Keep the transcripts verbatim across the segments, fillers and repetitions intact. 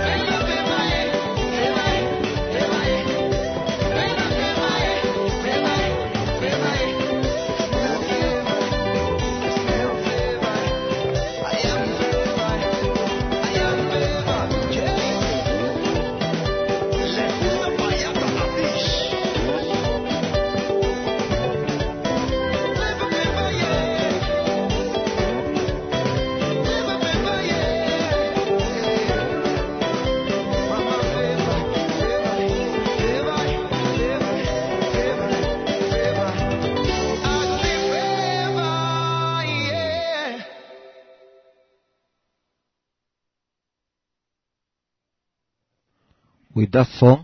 With that song,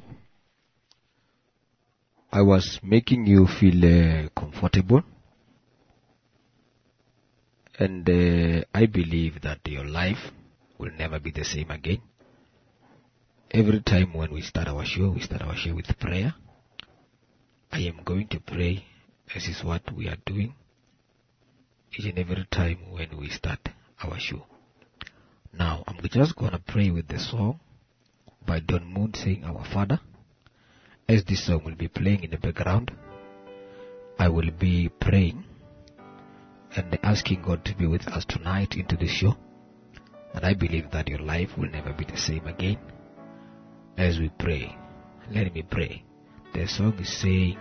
I was making you feel uh, comfortable And uh, I believe that your life will never be the same again. Every time when we start our show, we start our show with prayer. I am going to pray. This is what we are doing each and every time when we start our show. Now, I'm just going to pray with the song by Don Moon saying Our Father. As this song will be playing in the background, I will be praying and asking God to be with us tonight into the show. And I believe that your life will never be the same again. As we pray, let me pray. The song is saying,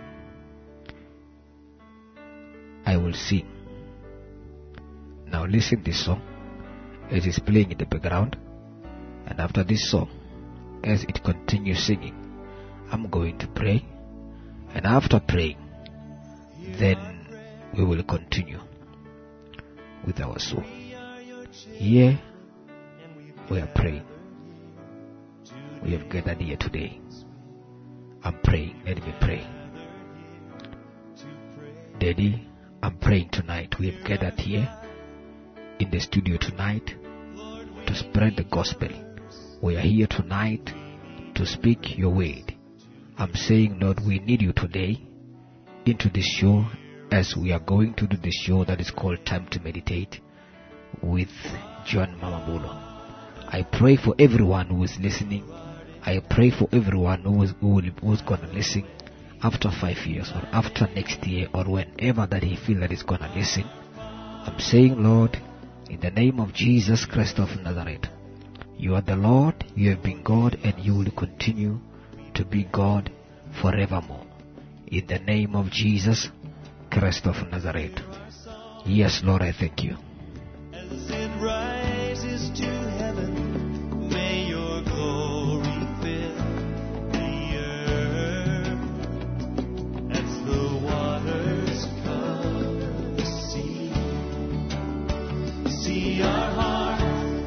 I will sing. Now listen this song. It is playing in the background. And after this song, as it continues singing, I'm going to pray. And after praying, then we will continue with our song. Here we are praying. We have gathered here today. I'm praying. Let me pray. Daddy, I'm praying tonight. We have gathered here in the studio tonight to spread the gospel. We are here tonight to speak your word. I'm saying, Lord, we need you today into this show as we are going to do the show that is called Time to Meditate with John Mamabulo. I pray for everyone who is listening. I pray for everyone who is, who will, who's going to listen after five years or after next year or whenever that he feels that he's going to listen. I'm saying, Lord, in the name of Jesus Christ of Nazareth, you are the Lord, you have been God, and you will continue to be God forevermore. In the name of Jesus Christ of Nazareth. Yes, Lord, I thank you. As it rises to heaven, may your glory fill the earth. As the waters cover the sea, see our heart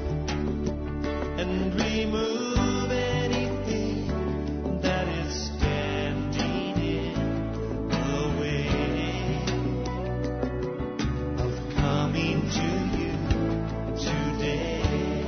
and remove anything that is standing in the way of coming to you today.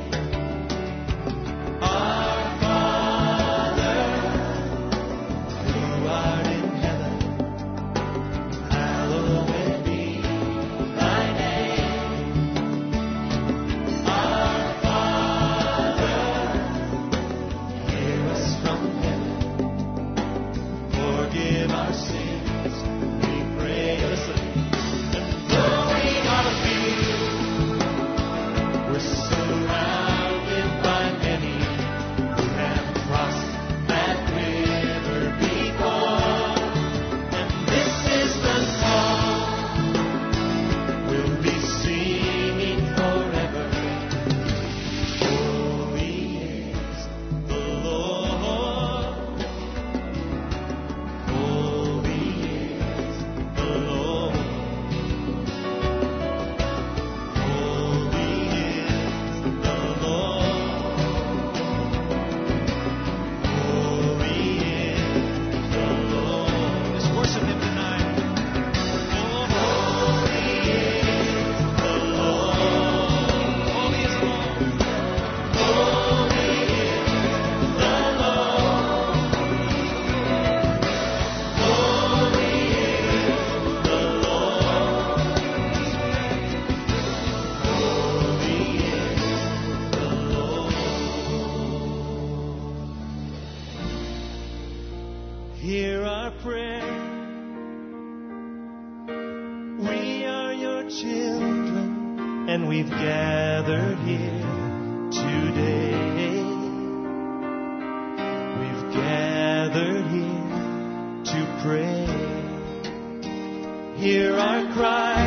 Our Father, who art in heaven, hallowed be thy name. Our Father, hear us from heaven, forgive our sins, we pray. Listen, and flowing out of you, we're surrounded by many who have crossed that river before. And this is the song we'll be singing forever. Holy is the Lord. Holy is the Lord. Holy is the Lord. Holy is the Lord. Let's worship Him tonight. Oh, holy is the Lord. Holy is the Lord. Holy is the Lord. Holy is the Lord. Holy is the Lord. Hear our prayer. We are your children, and we've gathered here today. We've gathered here to pray. Hear our cry.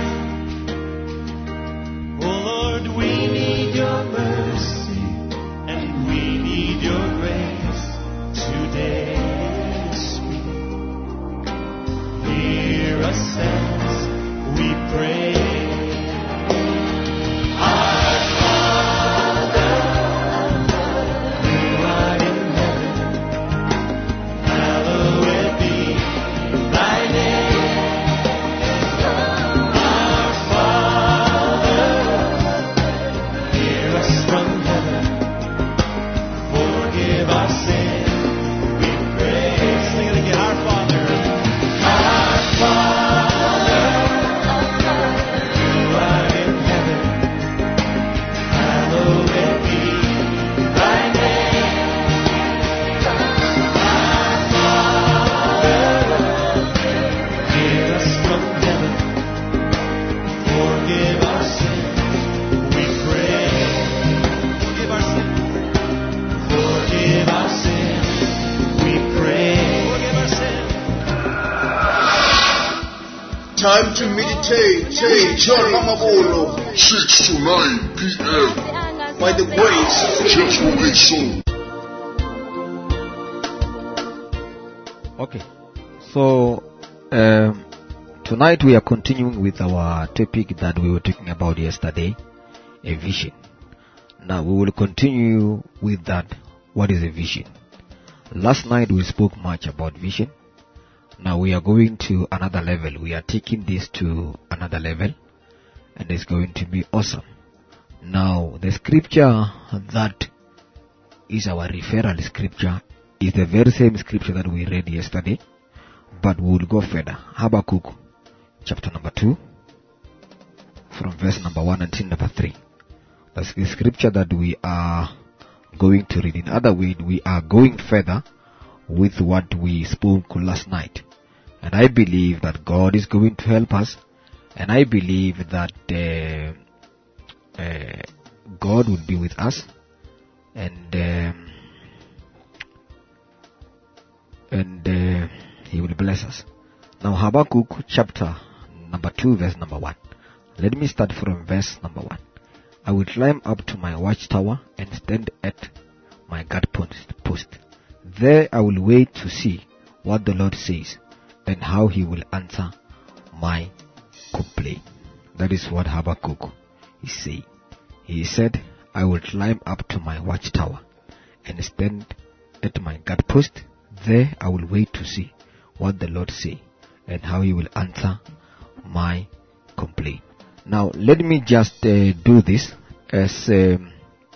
Oh Lord, we need your mercy, and we need your grace today. Speak. Hear us as we pray. Our Father, Time to meditate. Hey, John Mamabolo. six to nine p.m. By the grace. Just for a soul. Okay, so um, tonight we are continuing with our topic that we were talking about yesterday, a vision. Now we will continue with that. What is a vision? Last night we spoke much about vision. Now we are going to another level. We are taking this to another level, and it's going to be awesome. Now the scripture that is our referral scripture is the very same scripture that we read yesterday, but we will go further. Habakkuk chapter number two, from verse number one until number three. That's the scripture that we are going to read. In other words, we are going further with what we spoke last night. And I believe that God is going to help us, and I believe that uh, uh, God will be with us, and um, and uh, He will bless us. Now Habakkuk chapter number two, verse number one. Let me start from verse number one. I will climb up to my watchtower and stand at my guard post. There I will wait to see what the Lord says and how He will answer my complaint. That is what Habakkuk is saying. He said, I will climb up to my watchtower and stand at my guard post. There I will wait to see what the Lord says and how He will answer my complaint. Now let me just uh, do this as um,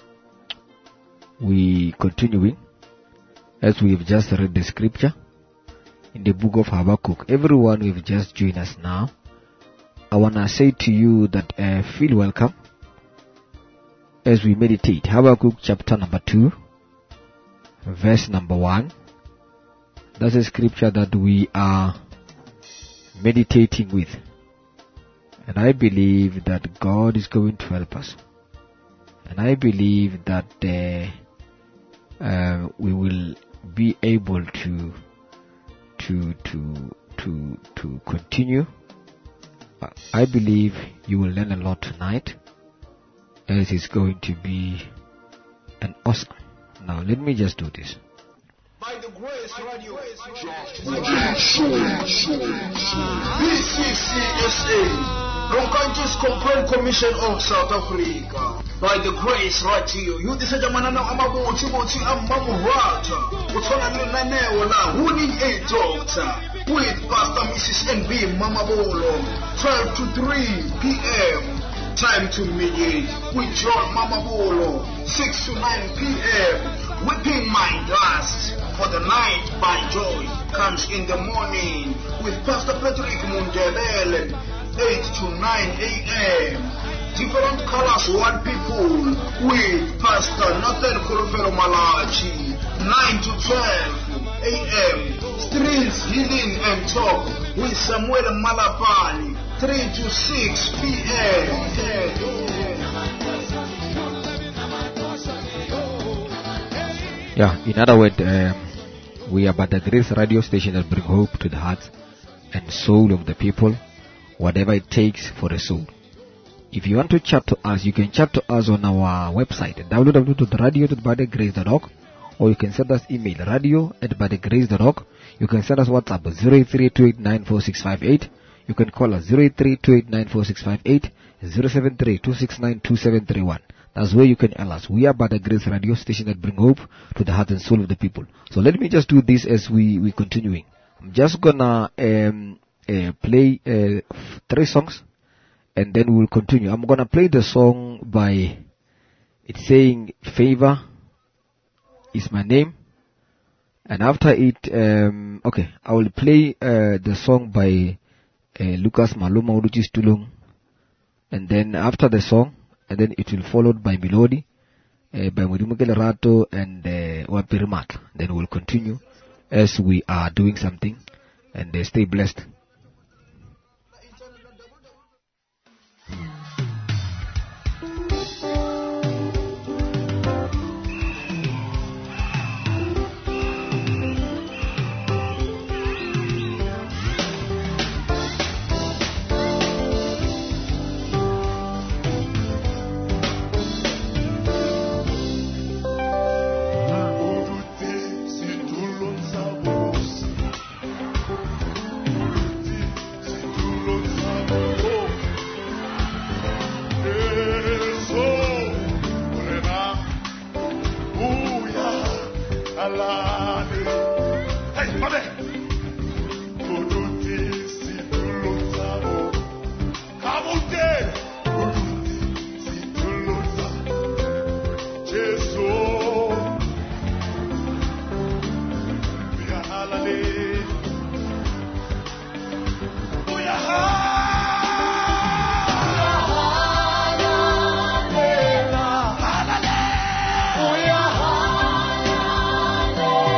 we continuing, as we have just read the scripture in the book of Habakkuk. Everyone who have just joined us now, I want to say to you that uh, feel welcome as we meditate. Habakkuk chapter number two, verse number one. That's a scripture that we are meditating with. And I believe that God is going to help us. And I believe that uh, uh, we will be able to to to to to continue. I believe you will learn a lot tonight, as it's going to be an awesome. Now let me just do this. By the grace radio. B C C S A. Roncantis Complaint Commission of South Africa. By the grace radio. You decide manana amabuchi buchi amamuhata. Utona nanewa la winning a doctor. With Pastor Missus N B Mamabolo. twelve to three p.m. Time to mediate with John Mamabolo. six to nine p.m. Whipping my dust for the night by joy comes in the morning with Pastor Patrick Mundebele. eight to nine a.m. Different colors, one people with Pastor Nathan Kurufero Malachi. nine to twelve a.m. Streets Healing and Talk with Samuel Malapani. three to six p.m. Yeah, in other words, um, we are but the grace radio station that bring hope to the heart and soul of the people, whatever it takes for a soul. If you want to chat to us, you can chat to us on our website, w w w dot radio dot by the grace dot org, or you can send us email, radio at by the grace dot org. You can send us WhatsApp, zero eight three two eight nine four six five eight. You can call us, zero eight three two eight nine four six five eight, zero seven three two six nine two seven three one. That's where you can tell us. We are by the grace radio station that bring hope to the heart and soul of the people. So let me just do this as we, we continuing. I'm just gonna um, uh, play uh, f- three songs, and then we'll continue. I'm gonna play the song by, it's saying, Favor is my name. And after it, um, okay, I will play uh, the song by uh, Lucas Maluma, which is Tulung. And then after the song, and then it will followed by Melody, uh, by Mudimukele Rato and uh, Wapirimat. Then we'll continue as we are doing something, and uh, stay blessed. Hey, Mame. Kuduti situluzamo. Kabute. Kuduti situluza. Jesu. Via halale. Uya halale. Uya halale.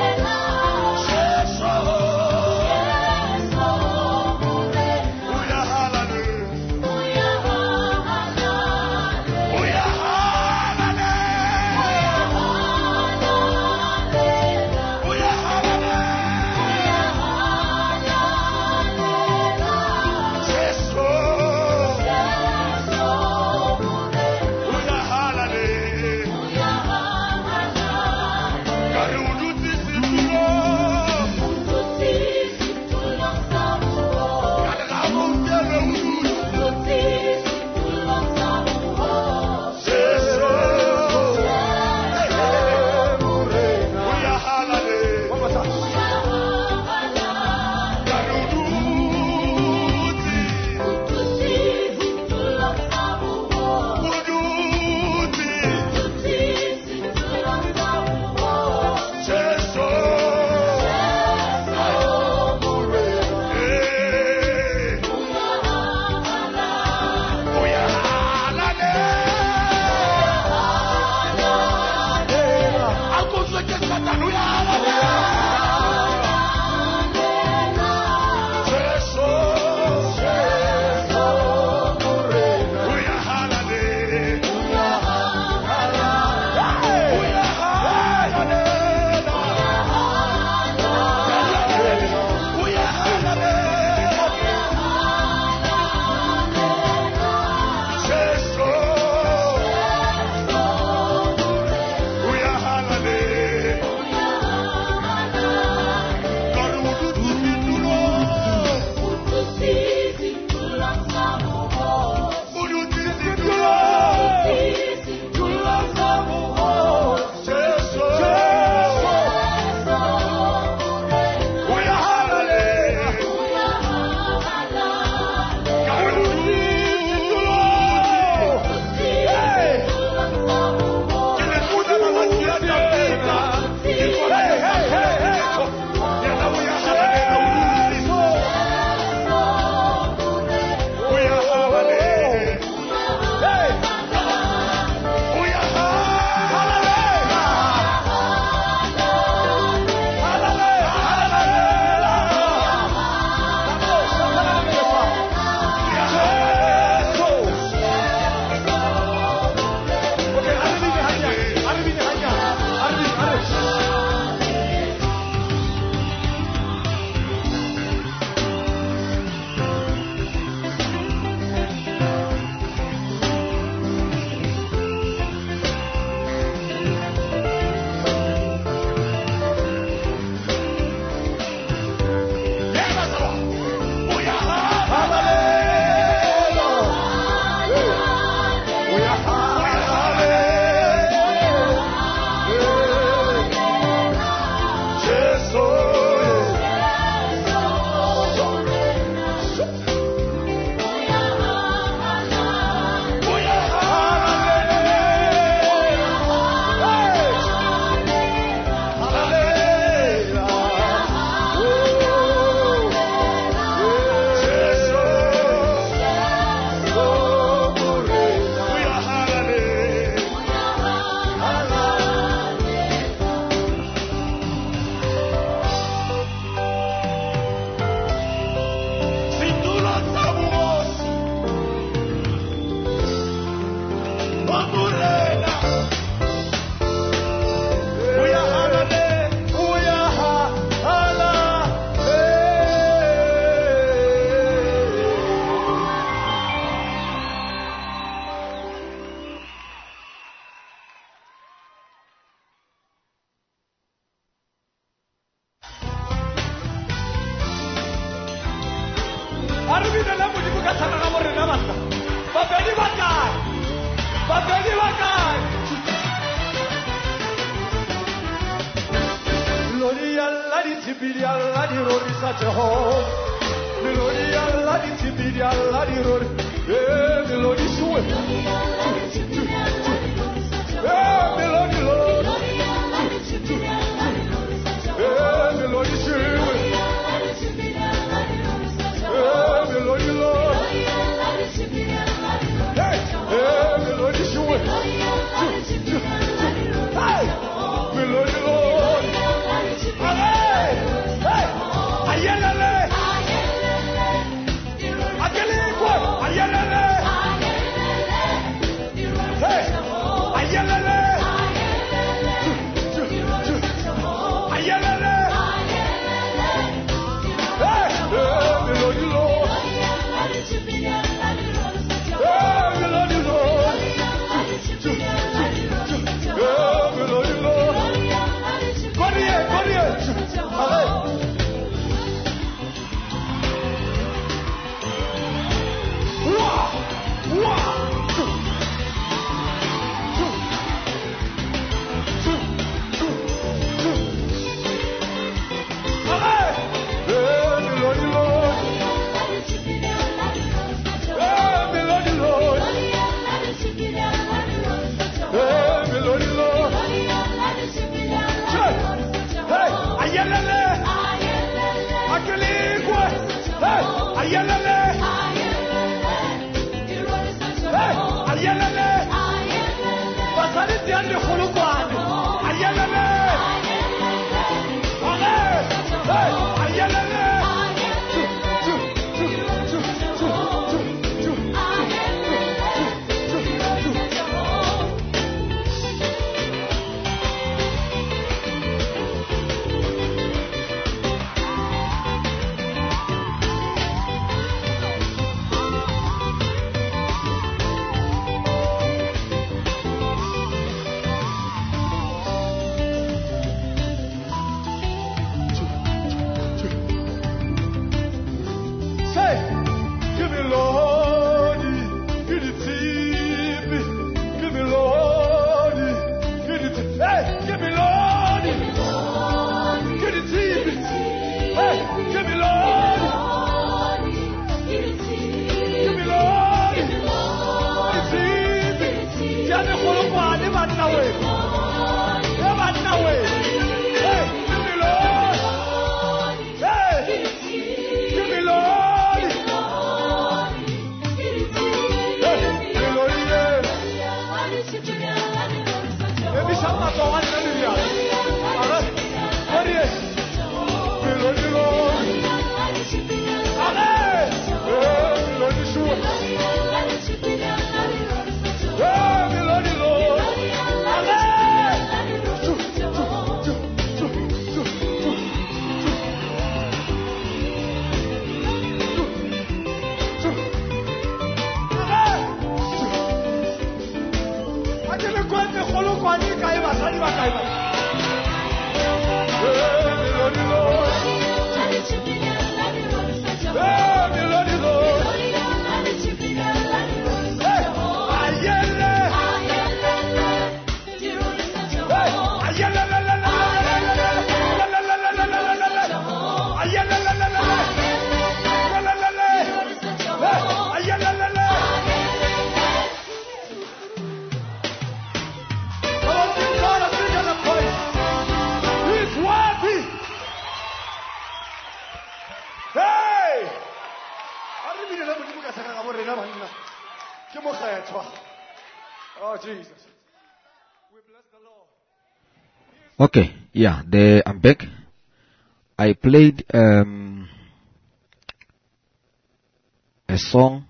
glorify Jehovah. Melody Allah, the T V, the Allah, the road. Eh, melody sweet. Eh, melody Lord. Eh, melody sweet. Eh, melody Lord. Hey, eh, melody sweet. Hey, melody Lord. Hey, hey, ayelele. Akelikwe, ayelele. Hey, ayelele. Ayelele. Hey, eh, melody Lord. Eh, melody Lord. Eh, melody Lord. Go here, go here. Allez. Ouah, ouah. Allez. Eh, melody Lord. Eh, melody Lord. Eh, melody Lord. Hey, ayelele. Akelikwe. Hey, ayelele. Hey, ayelele. Basaliti ande khulukwane. Ayelele. Allez. Hey, ayelele. Chu, chu, chu, chu, chu, chu, chu, chu, chu, chu. Say, give me Lord, give it to me. Give me Lord, give it to me. Hey, give me Lord, give it to me. Hey, give me Lord, give me Lord, give it to me. Jana kolokwa, never know it. Never know it. Hey, give me Lord. Hey, give me Lord. Hey, melody, yeah. Maybe someone go on, hallelujah. Alright, what is it? Melody, Lord. Allez. Hey, melody, sure. Hey, melody, Lord. Allez. Choo, choo, choo, choo, choo, choo, choo. Akele kwende kholo kwani kai basadi ba kai ba. Eh, melody Lord. Eh, melody Lord. Eh, ayele. Eh, ayele la la la la la la la la la la la la la la. Ayele la la la la. La la la la. Eh, ayele la la. Come on, give God a big and a praise. He's worthy. Hey! Arrivederci, la musica sarà la morena vanna. Che mo khaetwa. Oh Jesus. We bless the Lord. Okay, yeah, the, I'm back. I played um, a song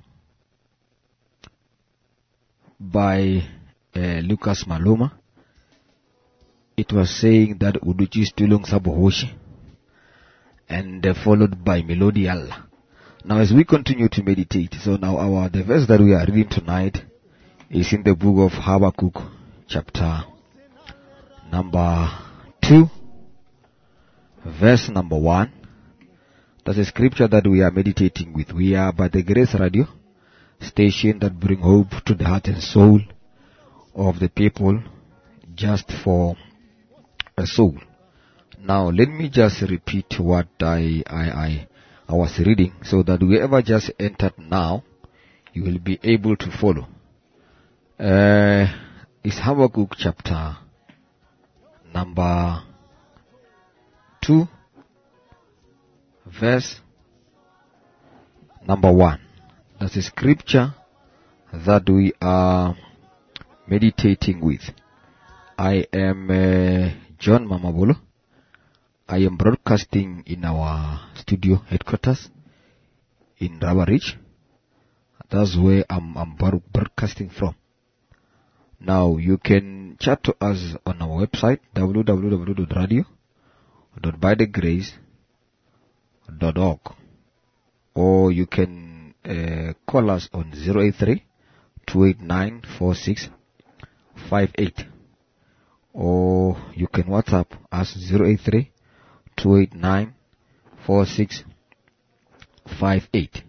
by uh, Lucas Maluma. It was saying that Uduchi Stulung Sabohoshi, and uh, followed by Melody Allah. Now as we continue to meditate, so now our the verse that we are reading tonight is in the book of Habakkuk, chapter number two, verse number one. That's a scripture that we are meditating with. We are by the Grace Radio station that bring hope to the heart and soul of the people, just for a soul. Now let me just repeat what I, I, I, I was reading so that whoever just entered now, you will be able to follow. Uh, it's Habakkuk chapter number two, verse number one. That's a scripture that we are meditating with. I am uh, John Mamabolo. I am broadcasting in our studio headquarters in Rubber Ridge. That's where I'm, I'm broadcasting from. Now you can chat to us on our website w w w dot radio dot by the grace dot org, or you can uh, call us on zero eight three, two eight nine, four six five eight, or you can WhatsApp us zero eight three, two eight nine, four six five eight,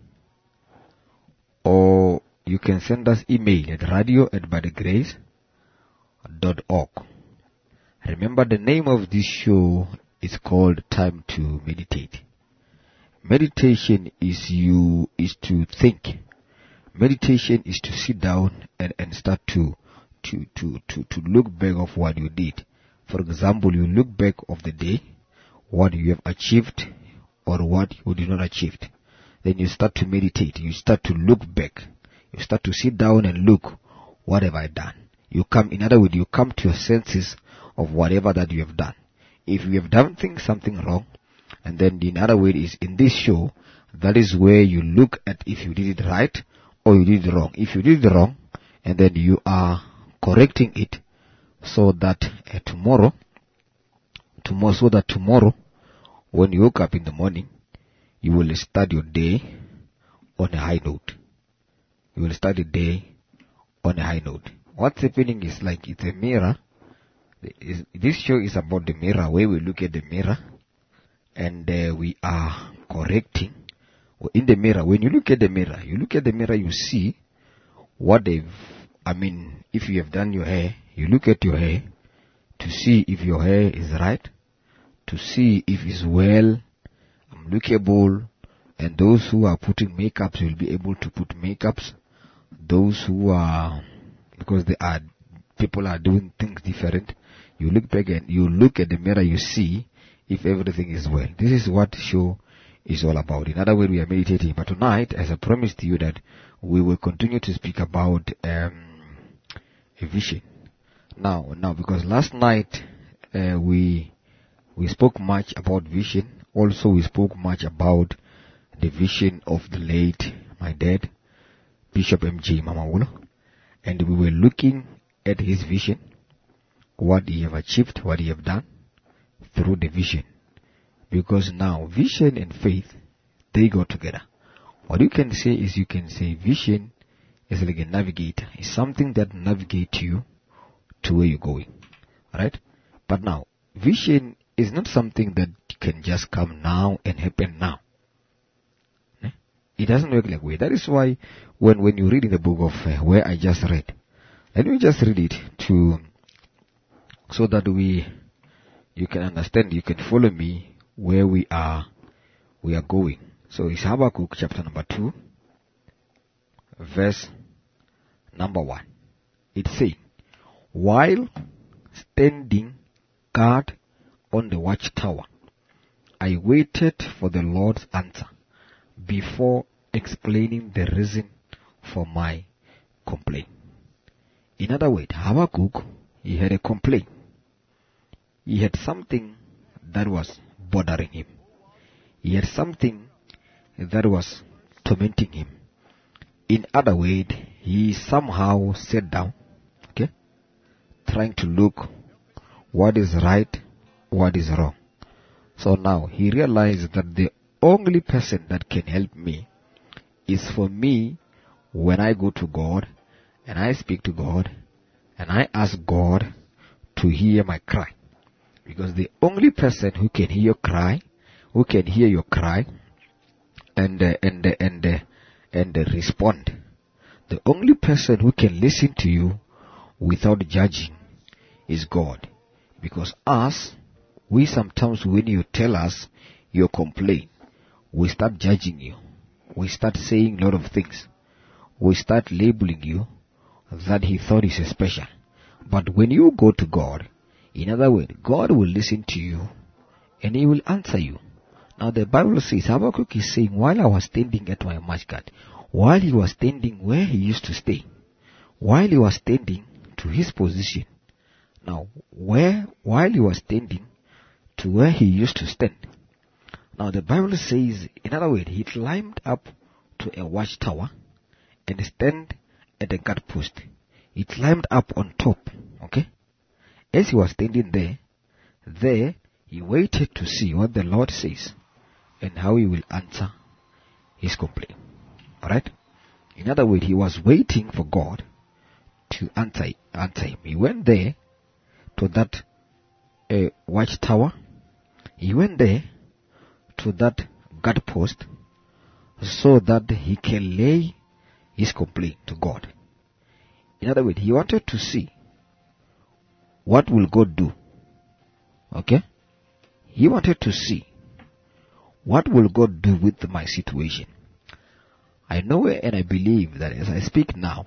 or you can send us email at radio at by the grace dot org. Remember, the name of this show is called Time to Meditate. Meditation is you is to think. Meditation is to sit down and, and start to, to, to, to, to look back of what you did. For example, you look back of the day, what you have achieved or what you did not achieve. Then you start to meditate. You start to look back. You start to sit down and look, what have I done? You come, in other words, you come to your senses of whatever that you have done. If you have done things, something wrong, and then the other way is in this show, that is where you look at if you did it right or you did it wrong. If you did it wrong, and then you are correcting it so that uh, tomorrow, tomorrow, so that tomorrow, when you wake up in the morning, you will start your day on a high note. You will start the day on a high note. What's happening is like it's a mirror. This show is about the mirror, where we look at the mirror and uh, we are correcting. In the mirror, when you look at the mirror, you look at the mirror, you see what they've, I mean, if you have done your hair, you look at your hair to see if your hair is right, to see if it's well lookable, and those who are putting makeups will be able to put makeups. Those who are, because they are, people are doing things different, you look back and you look at the mirror, you see if everything is well. This is what show is all about. In other words, we are meditating. But tonight, as I promised you, that we will continue to speak about um, a vision. Now, now, because last night uh, we we spoke much about vision. Also, we spoke much about the vision of the late, my dad, Bishop M J Mamawolo, and we were looking at his vision, what he have achieved, what he have done through the vision. Because now vision and faith, they go together. What you can say is, you can say vision is like a navigator. It's something that navigates you to where you're going. Right? But now, vision is not something that can just come now and happen now. It doesn't work like way. That is why when, when you read in the book of uh, where I just read, let me just read it to, so that we, you can understand, you can follow me where we are, we are going. So it's Habakkuk chapter number two, verse number one. It says, while standing guard on the watchtower, I waited for the Lord's answer before explaining the reason for my complaint. In other words, Habakkuk, he had a complaint. He had something that was bothering him. He had something that was tormenting him. In other words, he somehow sat down, okay, trying to look what is right, what is wrong. So now he realized that the only person that can help me is for me when I go to God and I speak to God and I ask God to hear my cry. Because the only person who can hear your cry, who can hear your cry and uh, and uh, and uh, and uh, respond, the only person who can listen to you without judging is God. Because us, we sometimes, when you tell us your complaint, we start judging you. We start saying a lot of things. We start labeling you that he thought is special. But when you go to God, in other words, God will listen to you and he will answer you. Now the Bible says, Habakkuk is saying, while I was standing at my mashkat, while he was standing where he used to stay, while he was standing to his position, now where, while he was standing to where he used to stand, now the Bible says, in other words, he climbed up to a watchtower and stand at the guard post. He climbed up on top, okay? As he was standing there, there he waited to see what the Lord says and how he will answer his complaint. Alright? In other words, he was waiting for God to answer, answer him. He went there to that uh, watchtower. He went there to that guard post so that he can lay his complaint to God. In other words, he wanted to see what will God do. Okay? He wanted to see what will God do with my situation. I know and I believe that as I speak now,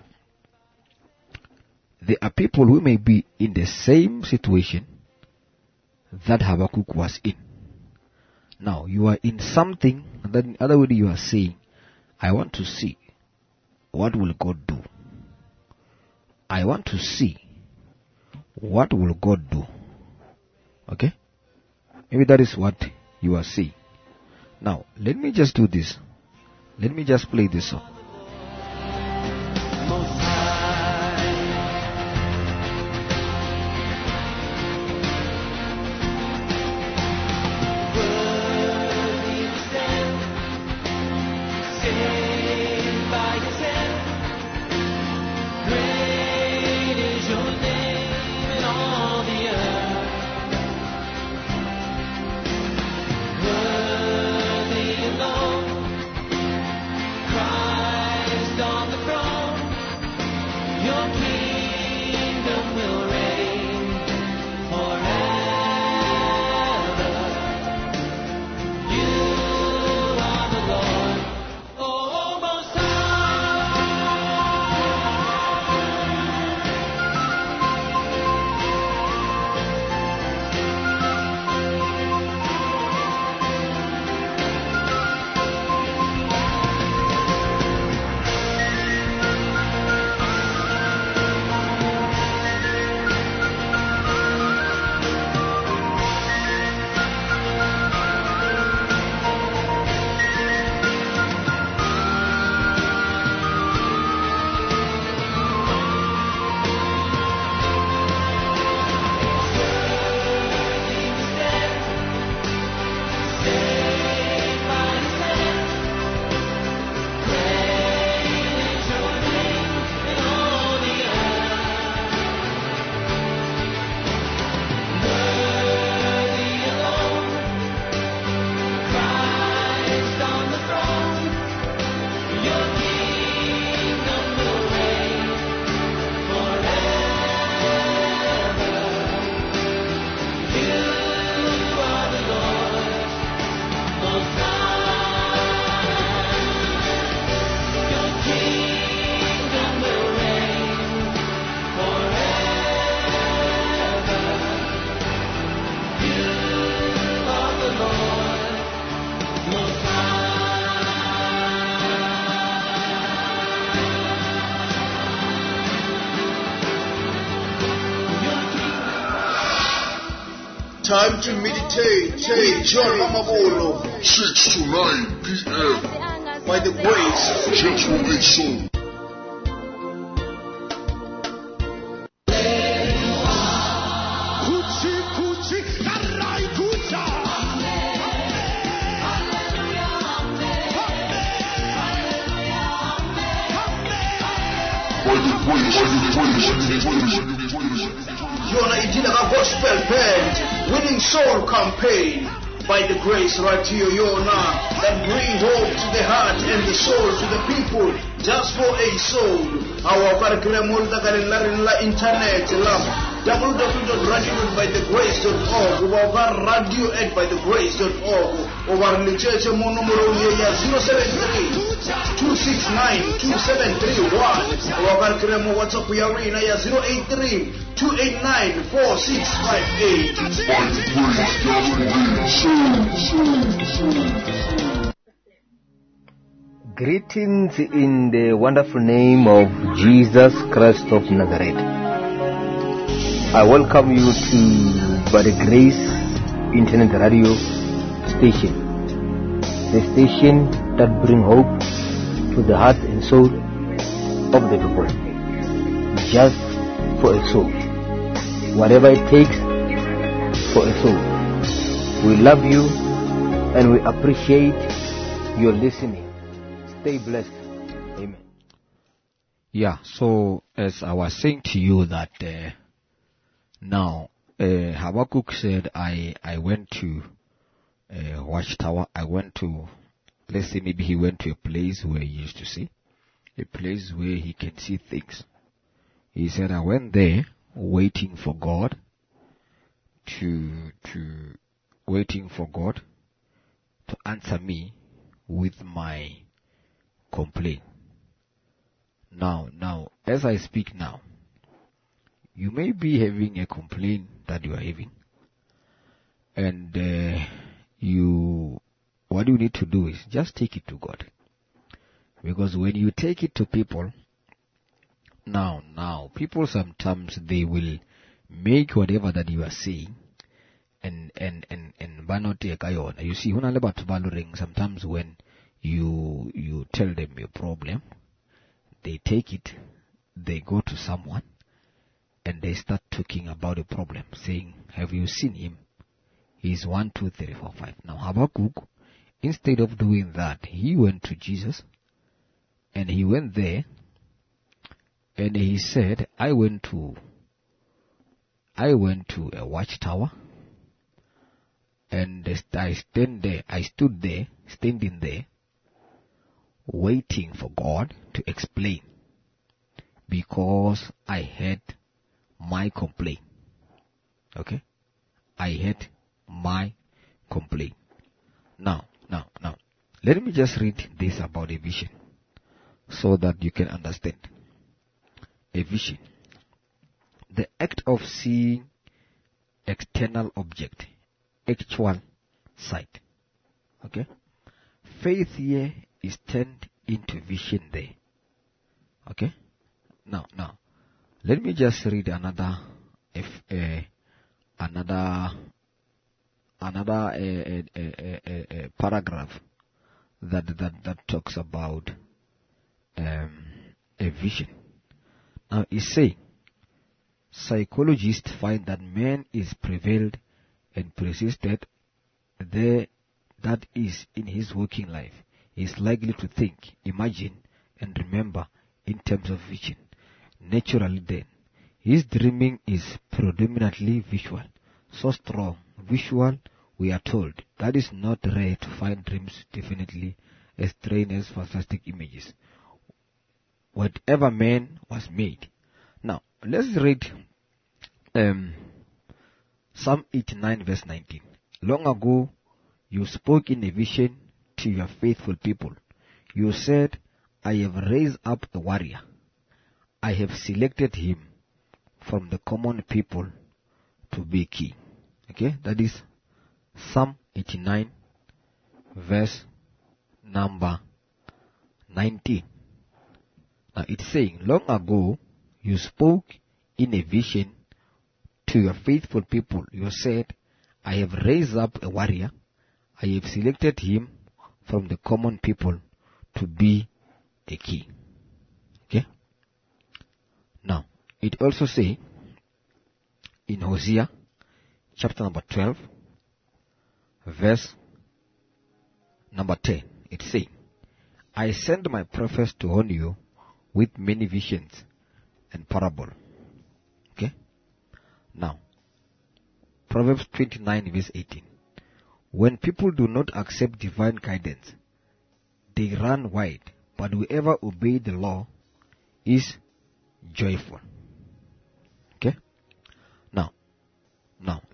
there are people who may be in the same situation that Habakkuk was in. Now, you are in something that in other words you are saying, I want to see what will God do. I want to see what will God do. Okay? Maybe that is what you are saying. Now, let me just do this. Let me just play this song. Time to meditate with John Mamabolo six to nine p.m. by the grace. Gentle and soul. Yona Idina Gospel Band Winning Soul Campaign by the grace right here, Yona, that bring hope to the heart and the soul to the people just for a soul. Our curriculum will the internet love. w w w dot radio by the grace dot org goba ba radio at by the grace dot org goba re letšetše mo nomorong ye ya zero seven three two six nine two seven three one goba ba re kry mo whatsapp ya rena ya zero eight three two eight nine four six five eight. By the grace gathering. Greetings in the wonderful name of Jesus Christ of Nazareth. I welcome you to By the Grace Internet Radio Station, the station that brings hope to the heart and soul of the people, just for a soul, whatever it takes for a soul. We love you and we appreciate your listening. Stay blessed. Amen. Yeah, so as I was saying to you that uh, now uh, Habakkuk said, I, I went to uh, Watchtower, I went to, let's say maybe he went to a place where he used to see, a place where he can see things. He said, I went there waiting for God to, to, waiting for God to answer me with my complaint. Now, now, as I speak now, you may be having a complaint that you are having, and uh, you, what you need to do is just take it to God, because when you take it to people, now, now, people sometimes they will make whatever that you are saying, and and and and banote kayona. You see, huna leba tubaluring. Sometimes when you you tell them your problem, they take it, they go to someone, and they start talking about the problem, saying, have you seen him? He's one, two, three, four, five. Now Habakkuk, instead of doing that, he went to Jesus, and he went there, and he said, I went to, I went to a watchtower, and I stand there, I stood there, standing there, waiting for God to explain, because I had my complaint. Okay? I had my complaint. Now, now, now, let me just read this about a vision, so that you can understand. A vision. The act of seeing external object, actual sight. Okay? Faith here is turned into vision there. Okay? Now, now, let me just read another, if, uh, another, another uh, uh, uh, uh, uh, paragraph that that that talks about um, a vision. Now, it says, psychologists find that man is prevailed and persisted there, that is in his working life. He is likely to think, imagine, and remember in terms of vision. Naturally then, his dreaming is predominantly visual. So strong, visual, we are told, that is not rare to find dreams definitely as strange as fantastic images. Whatever man was made. Now, let's read um, Psalm eighty-nine verse nineteen. Long ago, you spoke in a vision to your faithful people. You said, I have raised up a warrior. I have selected him from the common people to be king. Okay, that is Psalm eighty-nine verse number nineteen. Now it's saying, long ago you spoke in a vision to your faithful people. You said, I have raised up a warrior. I have selected him from the common people to be a king. Okay? Now, it also say in Hosea chapter number twelve, verse number ten, it say, I send my prophets to warn you with many visions and parable. Okay? Now, Proverbs twenty-nine verse eighteen. When people do not accept divine guidance, they run wide, but whoever obeys the law is joyful. Okay?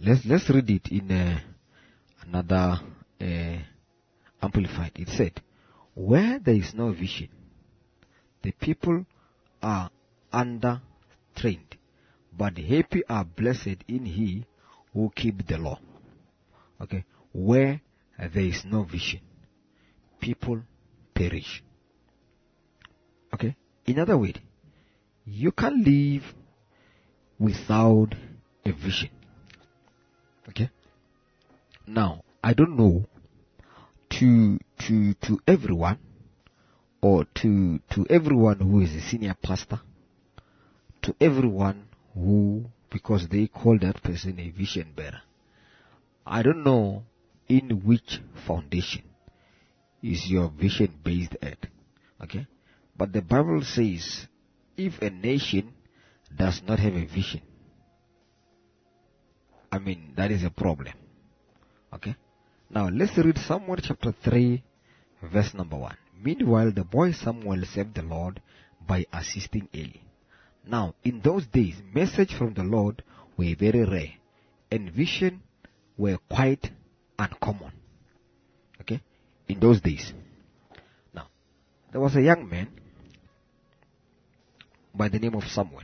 let's let's read it in uh, another uh, amplified. It said, "Where there is no vision, the people are under-trained, but happy are blessed in he who keep the law." Okay, where there is no vision, people perish. Okay, in other words, you can live without a vision. Okay, now I don't know to to to everyone or to to everyone who is a senior pastor, to everyone who, because they call that person a vision bearer. I don't know in which foundation is your vision based at. Okay, but the Bible says if a nation does not have a vision, I mean, that is a problem. Okay, now let's read Samuel chapter three verse number one. "Meanwhile the boy Samuel served the Lord by assisting Eli. Now in those days messages from the Lord were very rare, and vision were quite uncommon." Okay, in those days. Now, there was a young man by the name of Samuel.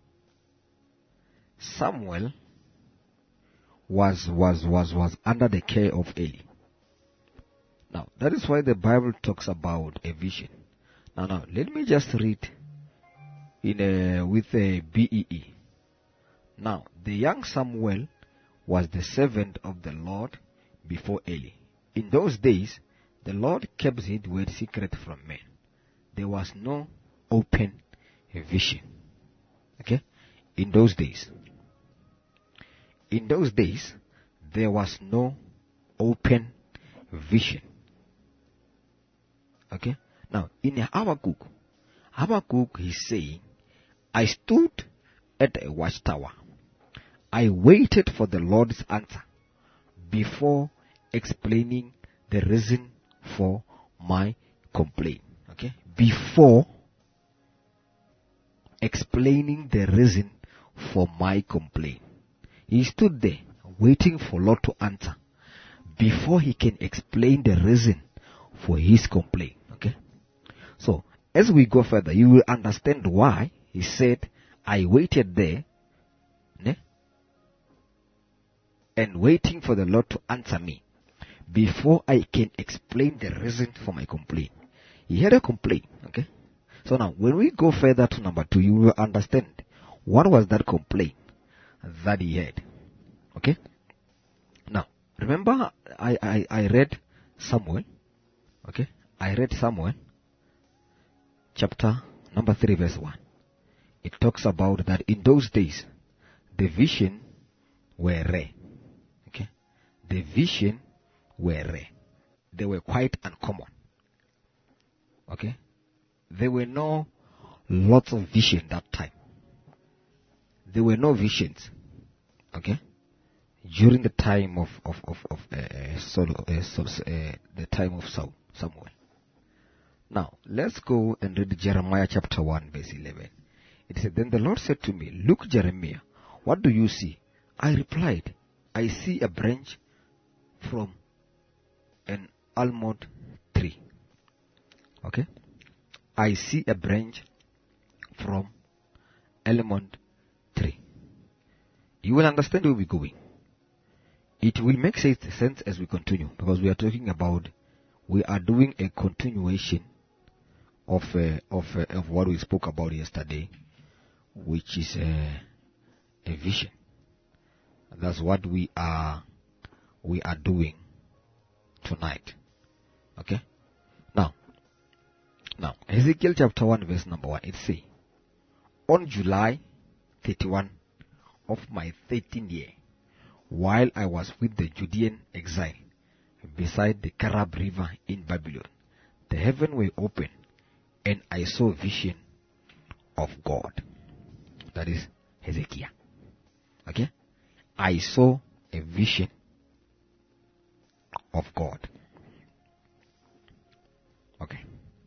Samuel was was was was under the care of Eli. Now, that is why the Bible talks about a vision. Now, now, let me just read in a, with a B E E. Now, the young Samuel was the servant of the Lord before Eli. In those days, the Lord kept his word secret from men. There was no open vision. Okay? In those days. In those days, there was no open vision. Okay? Now, in Habakkuk, Habakkuk is saying, "I stood at a watchtower. I waited for the Lord's answer before explaining the reason for my complaint." Okay? Before explaining the reason for my complaint. He stood there waiting for Lord to answer before he can explain the reason for his complaint. Okay? So, as we go further, you will understand why he said, "I waited there ne, and waiting for the Lord to answer me before I can explain the reason for my complaint." He had a complaint. Okay? So now, when we go further to number two, you will understand what was that complaint that he had. Okay? Now, remember I, I, I read Samuel. Okay? I read Samuel chapter number three verse one. It talks about that in those days, the vision were rare. Okay? The vision were rare. They were quite uncommon. Okay? There were no lots of vision that time. There were no visions. Okay? During the time of of of, of uh, Saul, uh, Saul, uh, the time of Saul, Samuel. Now let's go and read Jeremiah chapter one verse eleven. It said, "Then the Lord said to me, 'Look, Jeremiah, what do you see?' I replied, 'I see a branch from an almond tree.'" Okay? I see a branch from almond tree. You will understand where we're going. It will make sense as we continue, because we are talking about, we are doing a continuation of uh, of uh, of what we spoke about yesterday, which is uh, a vision. That's what we are we are doing tonight. Okay? Now, now Ezekiel chapter one verse number one, it says, "On July thirty-first of my thirteenth year, while I was with the Judean exile beside the Kerab river in Babylon, the heaven were open, and I saw a vision of God." That is Hezekiah. Okay? I saw a vision of God. Okay.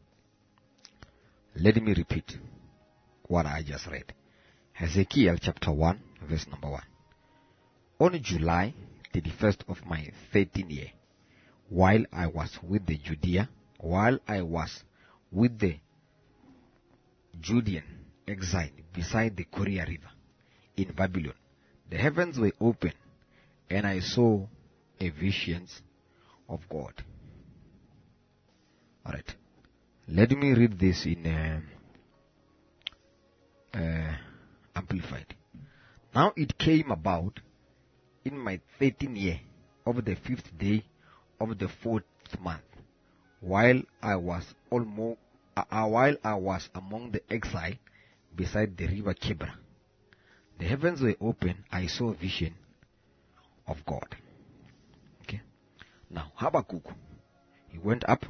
Let me repeat what I just read. Hezekiel chapter one, verse number one. on July thirty-first of my thirteenth year, while I was with the Judea, while I was with the Judean exile beside the Korea River in Babylon, the heavens were open, and I saw a vision of God. Alright. Let me read this in uh, uh, Amplified. Now it came about in my thirteenth year of the fifth day of the fourth month, while I was almost uh, uh, while I was among the exile beside the river Kebra. The heavens were open. I saw a vision of God. Okay. Now Habakkuk, he went up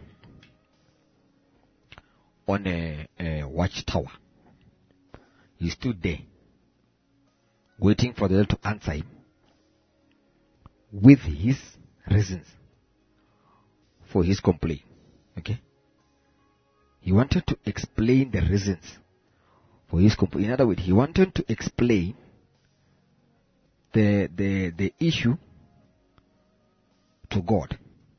on a, a watchtower. He stood there, waiting for the Lord to answer him with his reasons for his complaint. Okay? He wanted to explain the reasons for his complaint. In other words, he wanted to explain the the the issue to God.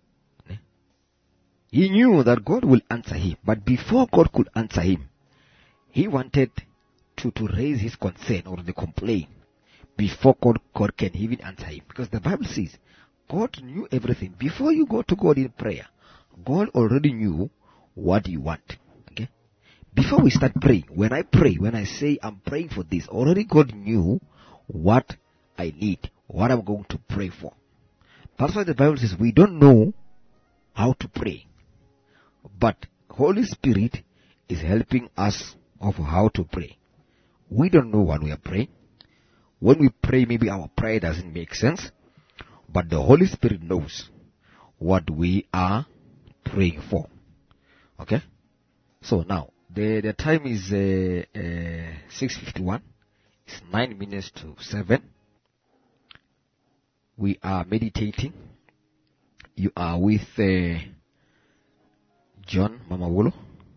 He knew that God will answer him, but before God could answer him, he wanted to, to raise his concern or the complaint before God, God can even answer him. Because the Bible says, God knew everything. Before you go to God in prayer, God already knew what you want. Okay? Before we start praying, when I pray, when I say I'm praying for this, already God knew what I need, what I'm going to pray for. That's why the Bible says we don't know how to pray. But Holy Spirit is helping us of how to pray. We don't know what we are praying. When we pray, maybe our prayer doesn't make sense. But the Holy Spirit knows what we are praying for. Okay? So now, the, the time is uh, uh, six fifty-one. It's nine minutes to seven. We are meditating. You are with uh, John Mamawolo.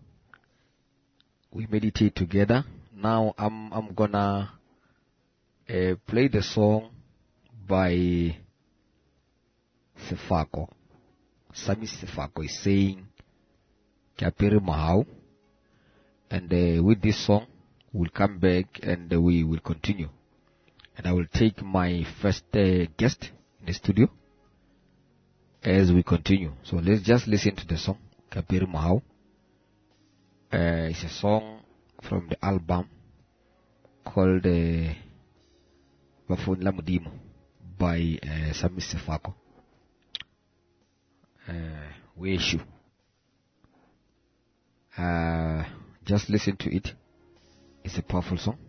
We meditate together. Now I'm I'm gonna uh, play the song by Sefako. Sami Sefako is saying Kapiri Mahau, and uh, with this song we'll come back and uh, we will continue. And I will take my first uh, guest in the studio as we continue. So let's just listen to the song Kapiri Mahau. Uh, it's a song from the album called uh, Bafun Lamudimo by uh, Sami Sefako. Uh, Weishu. Uh, just listen to it. It's a powerful song.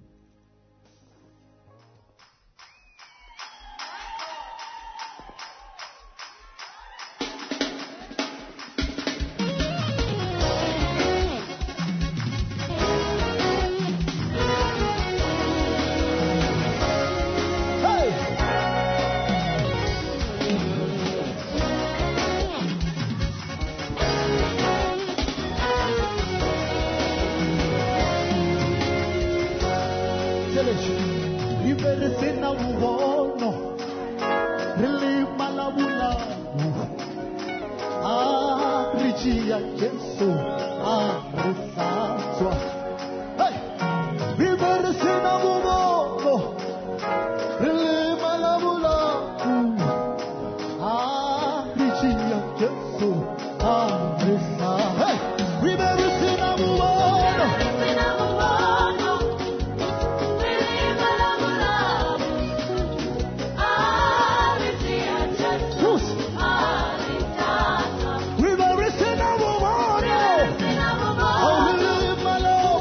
Hello.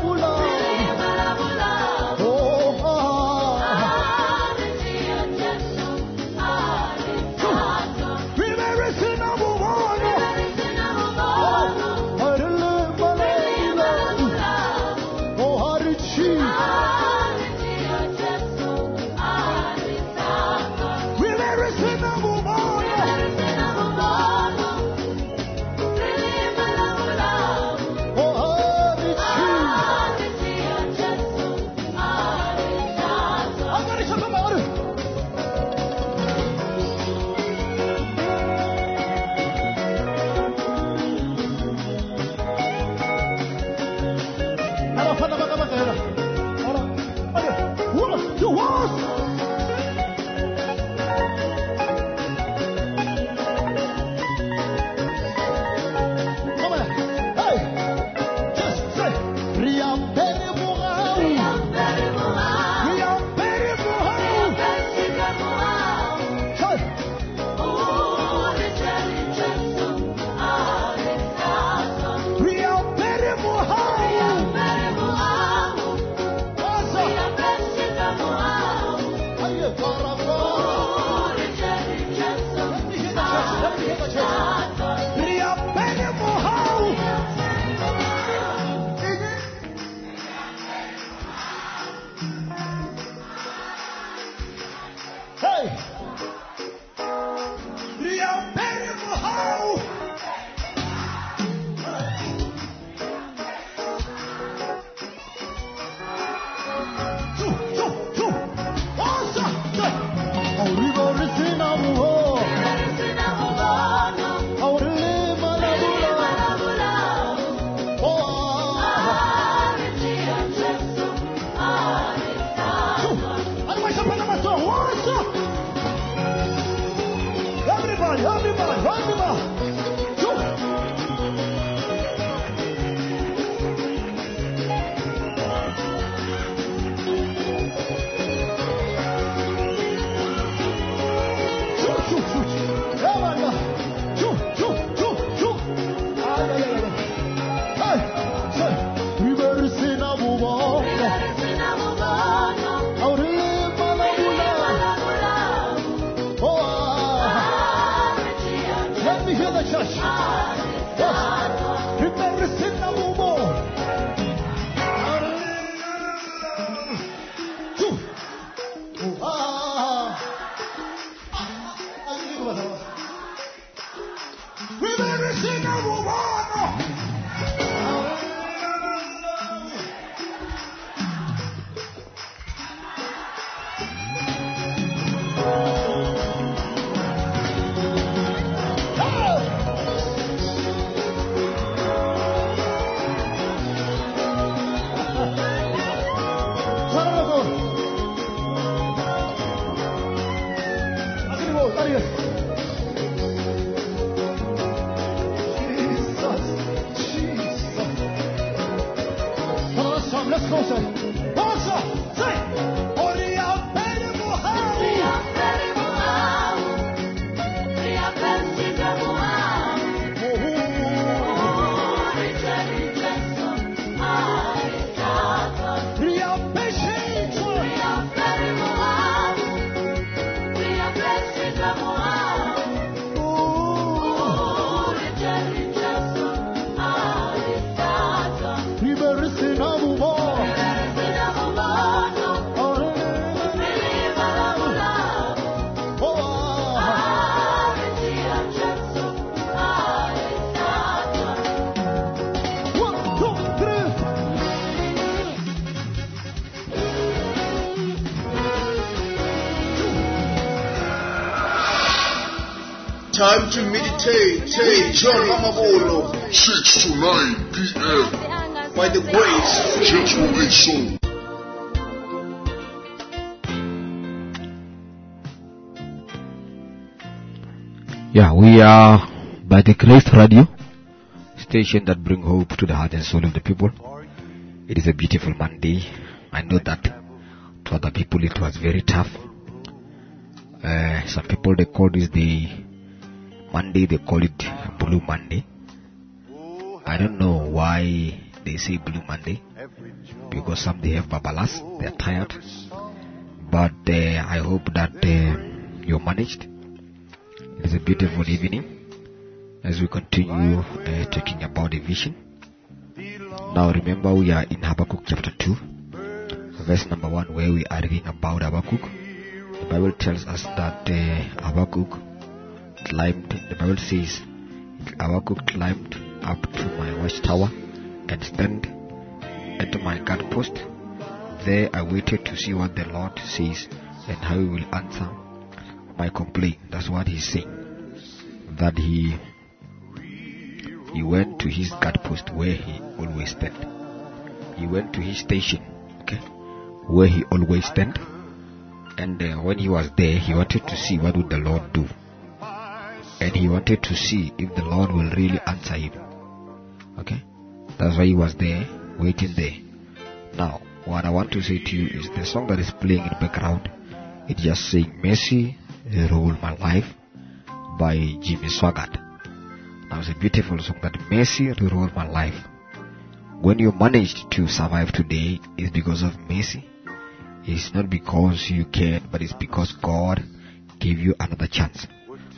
Time to meditate. Take John Mamabolo six to nine p.m. by the grace. Generation. Yeah, we are by the Grace Radio station that bring hope to the heart and soul of the people. It is a beautiful Monday. I know that to other people it was very tough. Uh, some people they call this the Monday, they call it Blue Monday. I don't know why they say Blue Monday, because some they have babalas, they are tired. But uh, I hope that uh, you managed. It is a beautiful evening as we continue uh, talking about the vision. Now remember, we are in Habakkuk chapter two, verse number one, where we are reading about Habakkuk. The Bible tells us that uh, Habakkuk climbed, the Bible says, Habakkuk climbed up to my watchtower and stand at my guard post. There I waited to see what the Lord says and how he will answer my complaint. That's what he's saying. That he he went to his guard post where he always stand. He went to his station, okay, where he always stand. And uh, when he was there, he wanted to see what would the Lord do. And he wanted to see if the Lord will really answer him. Okay? That's why he was there, waiting there. Now, what I want to say to you is the song that is playing in the background, it's just saying, Mercy Rule My Life by Jimmy Swaggart. Now, it's a beautiful song, that Mercy Rule My Life. When you managed to survive today, it's because of mercy. It's not because you cared, but it's because God gave you another chance.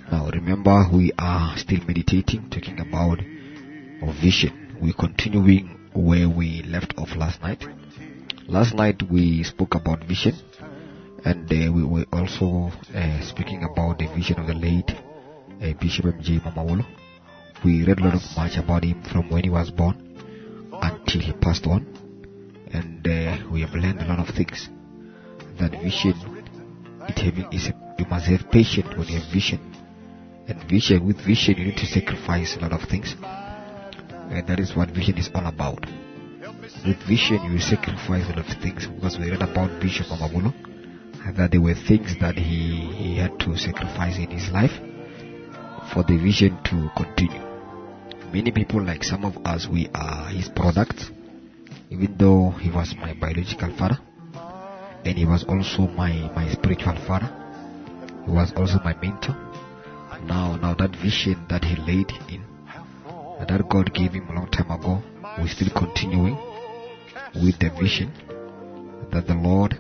Now remember, we are still meditating, talking about our vision. We're continuing where we left off last night. Last night we spoke about vision, and uh, we were also uh, speaking about the vision of the late uh, Bishop M J Mamawolo. We read a lot of much about him from when he was born until he passed on, and uh, we have learned a lot of things. That vision, it having is a, you must have patience when you have vision, and vision with vision you need to sacrifice a lot of things, and that is what vision is all about. With vision you sacrifice a lot of things, because we read about Bishop Mamawolo, that there were things that he, he had to sacrifice in his life for the vision to continue. Many people, like some of us, we are his products, even though he was my biological father, and he was also my, my spiritual father. He was also my mentor. Now, now that vision that he laid in, that God gave him a long time ago, we're still continuing with the vision that the Lord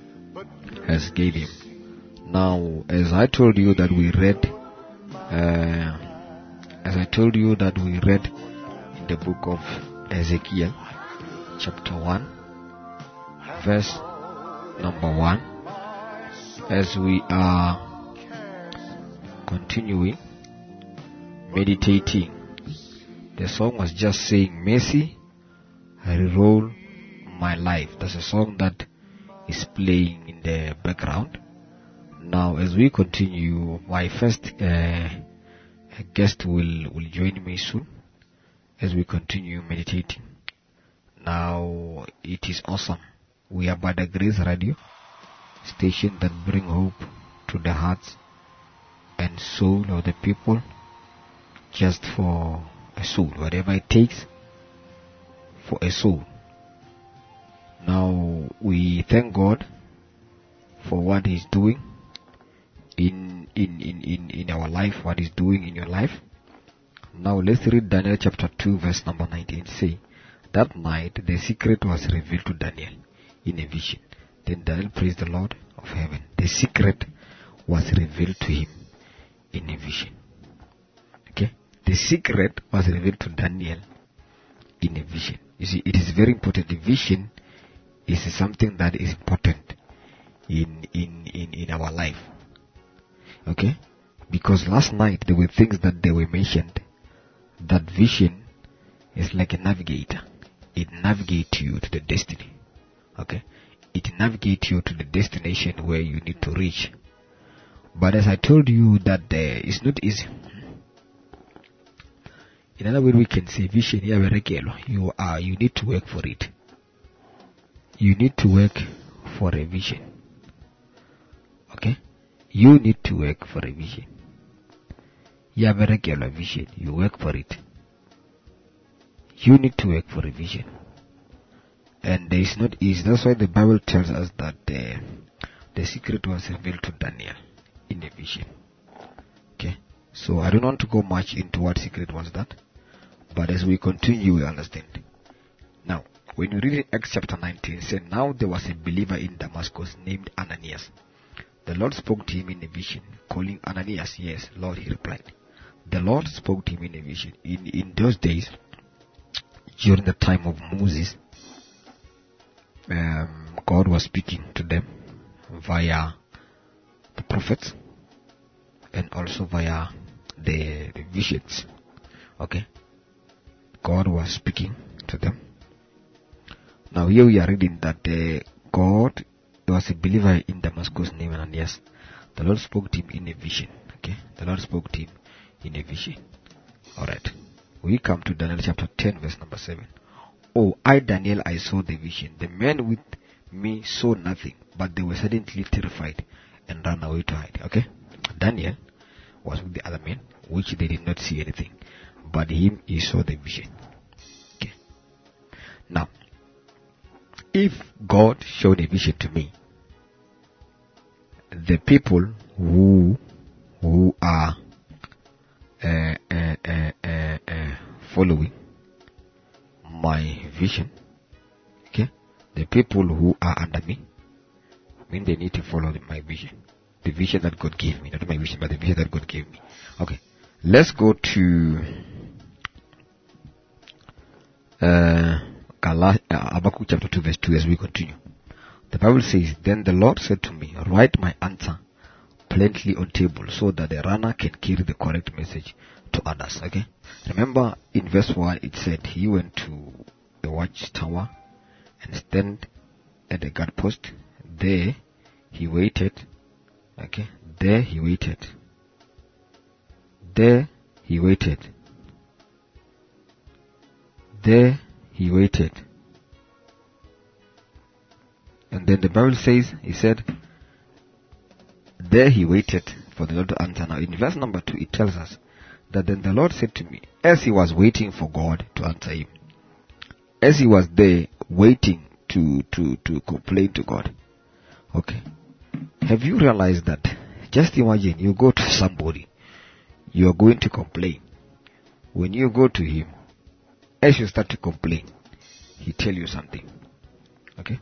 has gave him. Now, as I told you that we read, uh, as I told you that we read in the book of Ezekiel, chapter one, verse number one, as we are continuing meditating, the song was just saying, "Mercy, I roll my life." That's a song that is playing in the background. Now, as we continue, my first uh, guest will, will join me soon as we continue meditating. Now, it is awesome. We are by the Grace Radio station that bring hope to the hearts and soul of the people, just for a soul, whatever it takes for a soul. Now, we thank God for what He's doing in in, in, in, in our life, what He's doing in your life. Now, let's read Daniel chapter two, verse number nineteen. Say, that night the secret was revealed to Daniel in a vision. Then Daniel praised the Lord of heaven. The secret was revealed to him in a vision. Okay? The secret was revealed to Daniel in a vision. You see, it is very important. The vision is something that is important in, in, in, in our life. Okay? Because last night there were things that they were mentioned. That vision is like a navigator. It navigates you to the destiny. Okay? It navigates you to the destination where you need to reach. But as I told you that uh, it's not easy. In other words, we can say vision here very regular. You are you need to work for it. You need to work for a vision. Okay? You need to work for a vision. You have a regular vision. You work for it. You need to work for a vision. And it's not easy. That's why the Bible tells us that uh, the secret was revealed to Daniel in a vision. Okay? So I don't want to go much into what secret was that. But as we continue, we understand. Now, when you read in Acts chapter nineteen, it said, now there was a believer in Damascus named Ananias. The Lord spoke to him in a vision, calling Ananias. Yes, Lord, he replied. The Lord spoke to him in a vision. In, in those days, during the time of Moses, um, God was speaking to them via the prophets and also via the, the visions. Okay? God was speaking to them. Now here we are reading that uh, God, there was a believer in Damascus named Ananias. The Lord spoke to him in a vision. Okay? The Lord spoke to him in a vision. Alright. We come to Daniel chapter ten, verse number seven. Oh, I, Daniel, I saw the vision. The men with me saw nothing, but they were suddenly terrified and ran away to hide. Okay? Daniel was with the other men, which they did not see anything. But him, he saw the vision. Okay? Now, if God showed a vision to me, the people who who are uh, uh, uh, uh, uh, following my vision, okay, the people who are under me, I mean they need to follow my vision. the vision that God gave me. Not my vision, but the vision that God gave me. Okay. Let's go to uh, Gala- uh, Habakkuk chapter two verse two as we continue. The Bible says, Then the Lord said to me, write my answer plainly on table so that the runner can carry the correct message to others. Okay. Remember in verse one it said he went to the watchtower and stand at the guard post. There he waited. Okay. There he waited. There he waited. There he waited. And then the Bible says, he said, there he waited for the Lord to answer. Now in verse number two it tells us that then the Lord said to me, as he was waiting for God to answer him, as he was there waiting to, to, to complain to God. Okay. Have you realized that? Just imagine you go to somebody, you are going to complain. When you go to him, as you start to complain, he tell you something. Okay.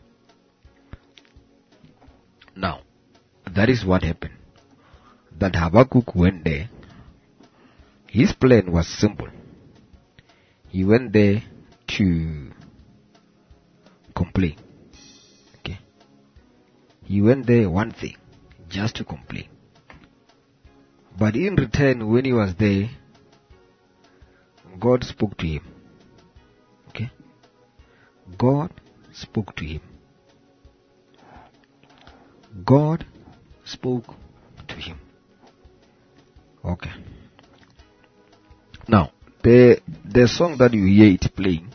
Now, that is what happened. That Habakkuk went there. His plan was simple. He went there to complain. Okay. He went there one thing, just to complain. But in return, when he was there, God spoke to him. Okay. God spoke to him. God spoke to him. Okay. Now, the the song that you hear it playing,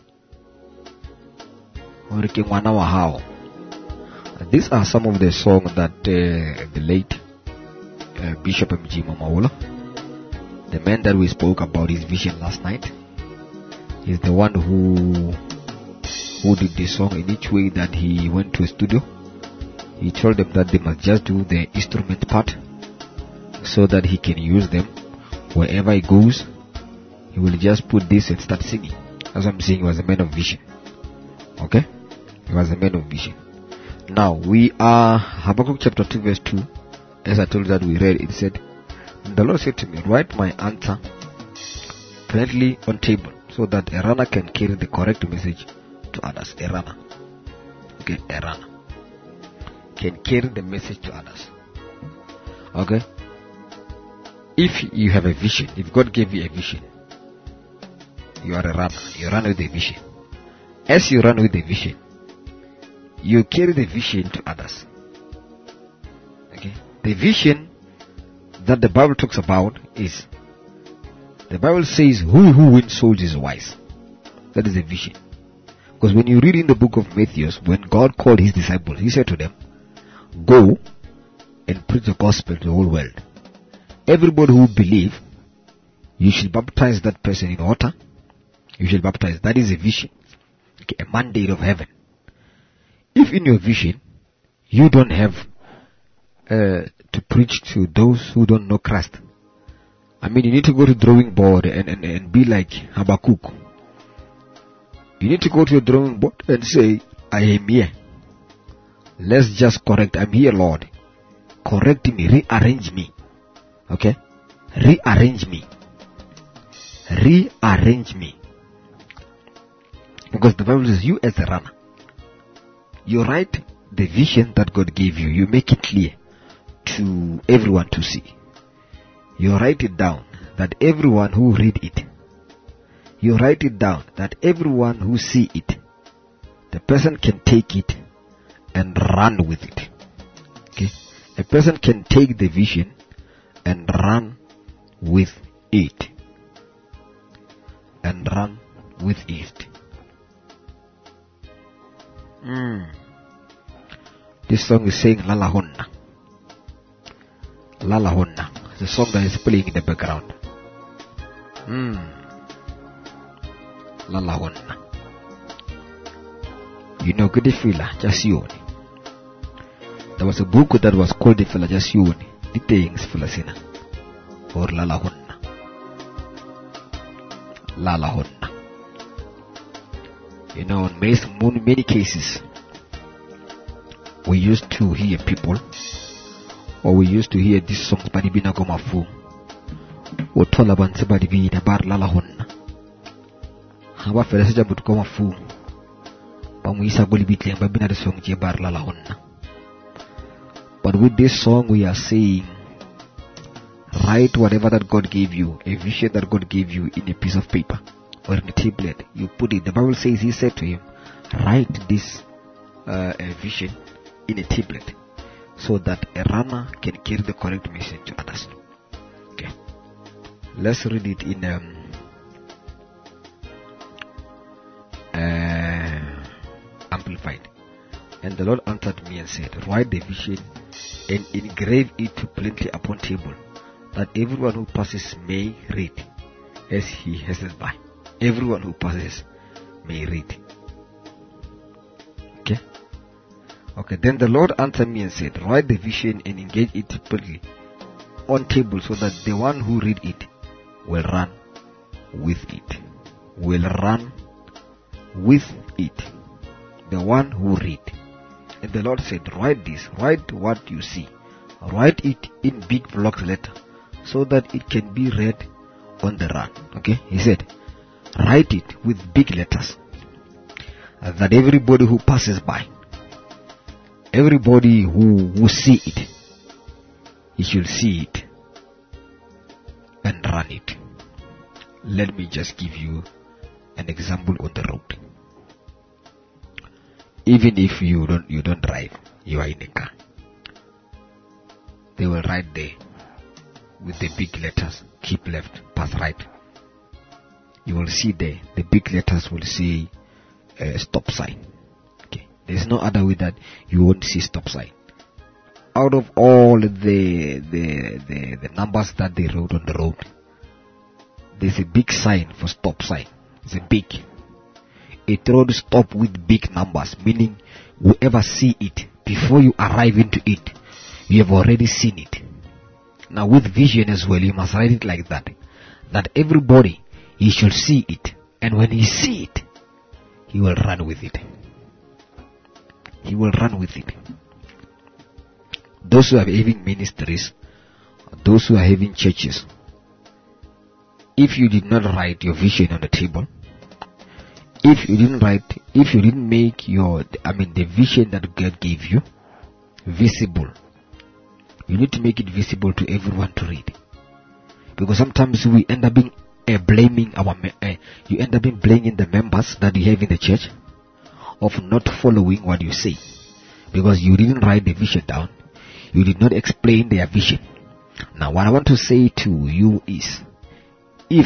these are some of the songs that uh, the late uh, Bishop M G Mamawola, the man that we spoke about his vision last night, is the one who who did this song in each way that he went to a studio. He told them that they must just do the instrument part so that he can use them wherever he goes. He will just put this and start singing. As I'm saying, he was a man of vision. Okay? He was a man of vision. Now, we are Habakkuk chapter two verse two. As I told you that we read, it said, the Lord said to me, write my answer plainly on table so that a runner can carry the correct message to others. A runner. Okay, a runner can carry the message to others. Okay? If you have a vision, if God gave you a vision, you are a runner. You run with the vision. As you run with the vision, you carry the vision to others. Okay? The vision that the Bible talks about is, the Bible says, who who wins souls is wise. That is a vision. Because when you read in the book of Matthew, when God called his disciples, he said to them, go and preach the gospel to the whole world. Everybody who believes, you should baptize that person in water. You should baptize. That is a vision. Okay, a mandate of heaven. If in your vision, you don't have uh, to preach to those who don't know Christ, I mean, you need to go to the drawing board and, and, and be like Habakkuk. You need to go to the drawing board and say, I am here. Let's just correct. I'm here, Lord. Correct me. Rearrange me. Okay? Rearrange me. Rearrange me. Because the Bible says, you as a runner, you write the vision that God gave you. You make it clear to everyone to see. You write it down that everyone who read it, you write it down that everyone who see it, the person can take it and run with it. Okay? A person can take the vision and run with it. And run with it. Mm. This song is saying Lala Honna. Lala Honna. The song that is playing in the background. Mm. Lala Honna. You know, good fella, just you. There was a book that was called the fella just you. The things fella sina. Or Lala Honna. Lala Honna. You know, in many, many cases, we used to hear people or we used to hear these songs by the Bina Gomafu. O tola banse ba di bina bar lala honna. Haba fere seja but Gomafu. Ba mu isa goli bitleng ba bina de song je bar lala honna. But with this song we are saying, write whatever that God gave you, a vision that God gave you in a piece of paper or in a tablet. You put it. The Bible says he said to him, write this uh, a vision in a tablet so that a runner can carry the correct message to others. Okay. Let's read it in um, uh, Amplified. And the Lord answered me and said, write the vision and engrave it plainly upon table, that everyone who passes may read as he passes by. Everyone who passes may read. Okay? Okay, then the Lord answered me and said, write the vision and engage it plainly on table so that the one who read it will run with it. Will run with it. The one who read. And the Lord said, write this, write what you see. Write it in big block letter so that it can be read on the run. Okay, he said, write it with big letters uh, that everybody who passes by, everybody who will see it, he should see it and run it. Let me just give you an example on the road. Even if you don't you don't drive, you are in a car, they will write there with the big letters, keep left, pass right. You will see there, the big letters will say uh, stop sign. Okay, there's no other way that you won't see stop sign. Out of all the the the, the numbers that they wrote on the road, there's a big sign for stop sign. It's a big. It wrote stop with big numbers, meaning whoever see it, before you arrive into it, you have already seen it. Now with vision as well, you must write it like that, that everybody, he should see it, and when he see it, he will run with it. He will run with it. Those who are having ministries, those who are having churches, if you did not write your vision on the table, if you didn't write, if you didn't make your, I mean the vision that God gave you visible, you need to make it visible to everyone to read. Because sometimes we end up being uh, blaming our, uh, you end up being blaming the members that you have in the church of not following what you say. Because you didn't write the vision down. You did not explain their vision. Now what I want to say to you is, if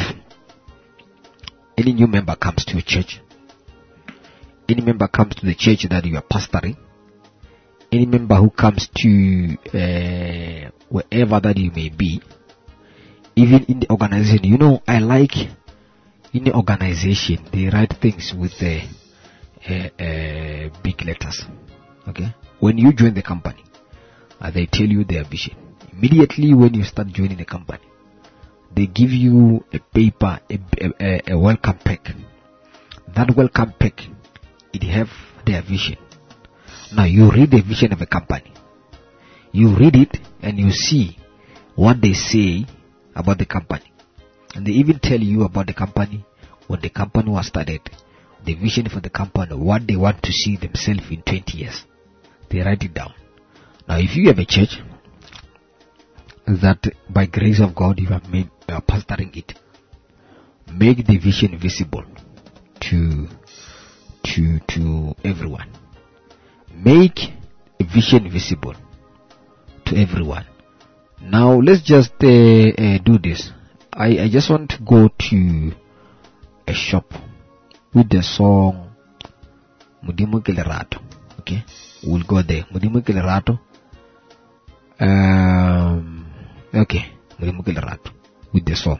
any new member comes to your church, any member comes to the church that you are pastoring, any member who comes to uh, wherever that you may be, even in the organization, you know, I like in the organization, they write things with the uh, uh, big letters. Okay, when you join the company, uh, they tell you their vision. Immediately when you start joining the company, they give you a paper, a, a, a welcome pack. That welcome pack, it have their vision. Now you read the vision of a company. You read it and you see what they say about the company. And they even tell you about the company, when the company was started, the vision for the company, what they want to see themselves in twenty years. They write it down. Now if you have a church that by grace of God you have made uh, pastoring it, make the vision visible to to to everyone. Make a vision visible to everyone. Now let's just uh, uh, do this. I, I just want to go to a shop with the song Mudimu Kelerato. Okay, we'll go there. Mudimu Kelerato. Um, okay, Mudimu Kelerato with the song.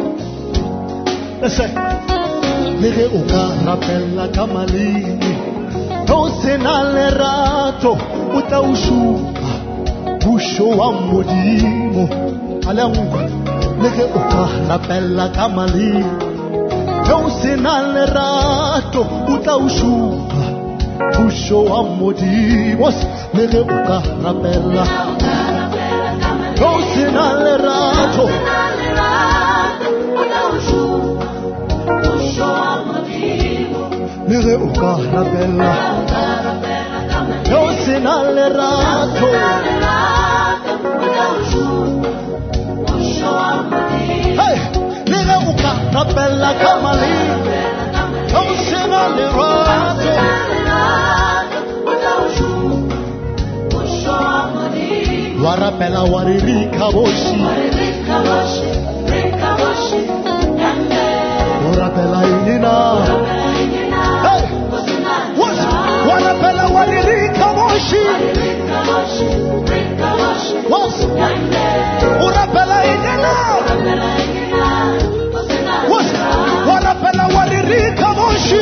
Le ge o ka rapella ka malini Tosenalerato utaushuka busho wa modimo alamu leke ukara bella kamali. Tosenalerato utaushuka busho wa modimo leke ukara bella. Tosenalerato utaushuka busho wa modimo leke ukara bella. Tosenalerato hey, nigga ukara bella kamali. Tosenalerato warapela waririka boshi warapela inina hey, what? Warapela waririka boshi what? Warapela inina what? Warapela waririka boshi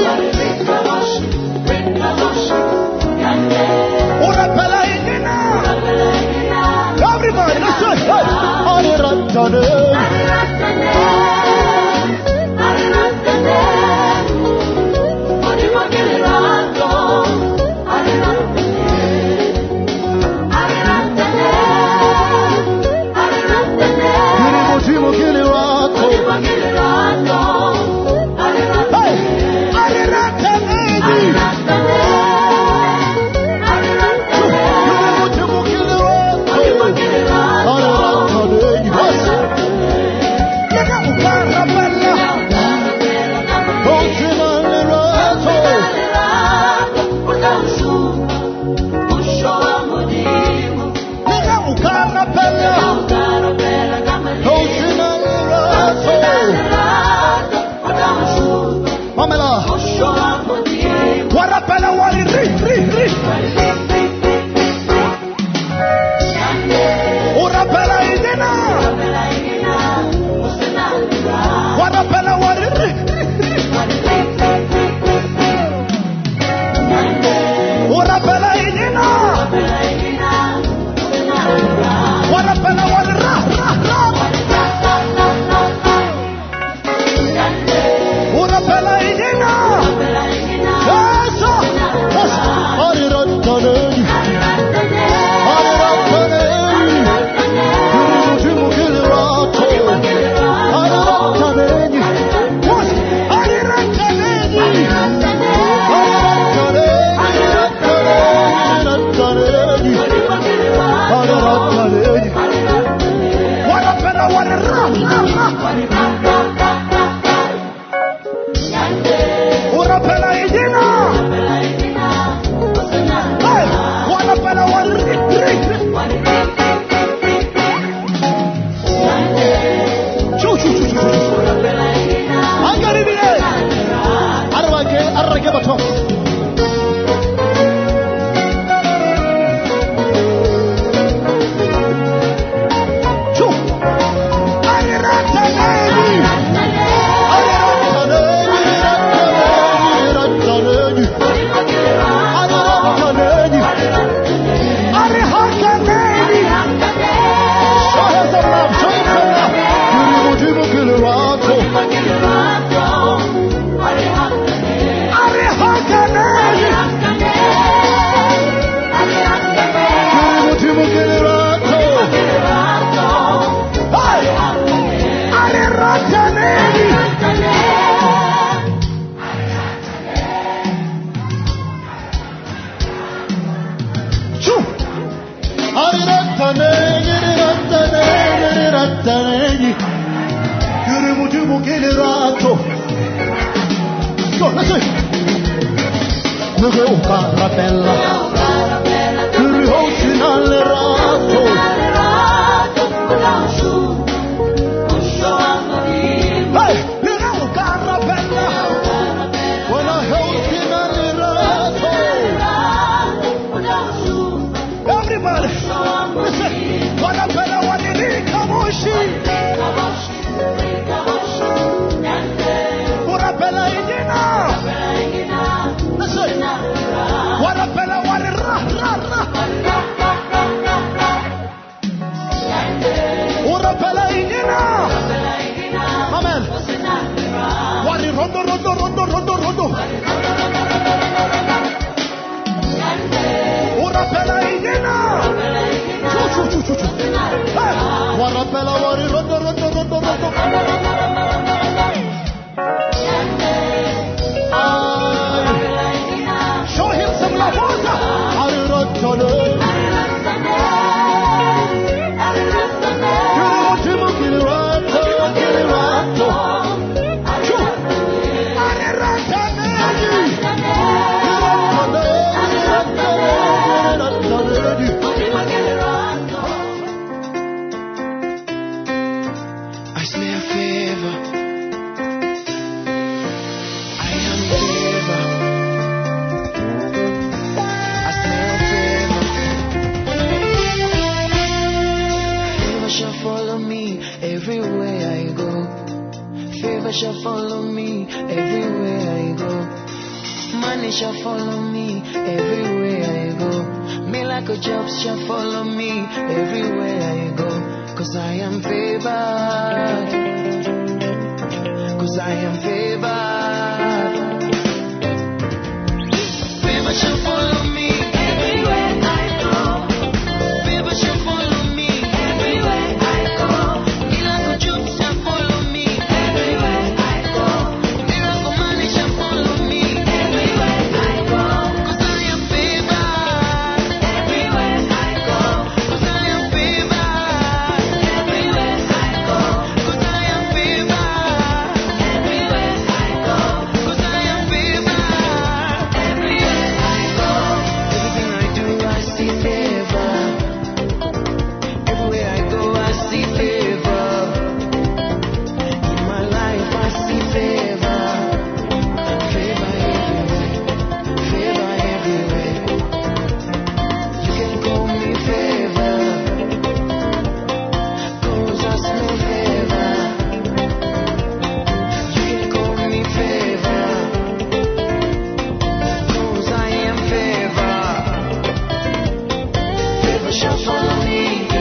warapela inina. Everybody, let's do it. Hey. Ariratane. Ariratane. Odimagilirato. Ariratane. Ariratane. Ariratane. Odimagilirato. Odimagilirato. Ariratane. Hey. Ariratane. Ariratane. chu, chu. Hey! Warapela, wari, rondo, rondo, rondo, rondo. Ay. Show him some love. Ari, rondo, rondo. I smell favor. I am favor. I smell favor. Favor shall follow me everywhere I go. Favor shall follow me everywhere I go. Money shall follow me everywhere I go. Miracle jobs shall follow me everywhere I go. Cause I am favored. Cause I am favored. Favor shall follow me everywhere I go. Favor shall follow me everywhere I go. Miracle jobs shall follow me everywhere I go. Miracle money shall follow me everywhere I go. Cause I am favored everywhere I go. Cause I am favored everywhere I go. Cause I am favored everywhere I go. Cause I am favored everywhere I go. Everything I do, I see favor. Everywhere I go, I see favor. In my life, I see favor. Favor everywhere. Favor everywhere. You can call me favor. Cause I smell favor. You can call me favor. Cause I am favor. Favor shall follow me.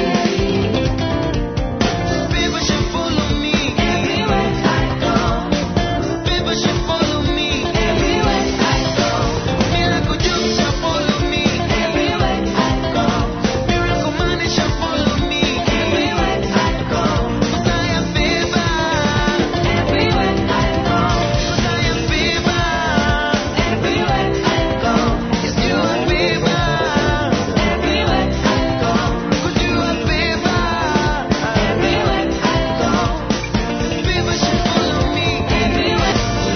Favor shall follow me everywhere I go. Favor shall follow me everywhere I go. Miracle jobs shall follow me everywhere I go. Miracle money shall follow me everywhere I go. Cause I am favored everywhere I go. Cause I am favored everywhere I go. Yes, you are favored everywhere I go. Cause you are favored everywhere I go. Favor shall follow me everywhere.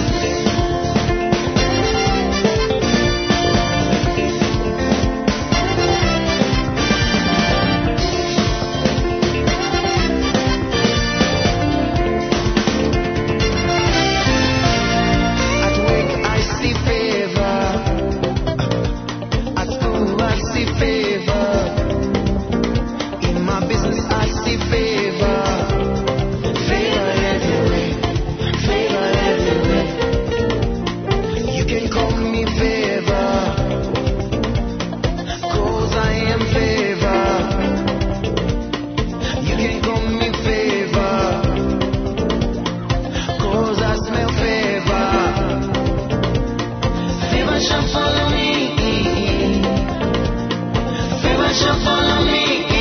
At work I see favor. At school I see favor. In my business I see favor. Favor everywhere. Favor everywhere. You can call me favor. Cause I am favor. You can call me favor. Cause I smell favor. Favor shall follow me. Favor shall follow me.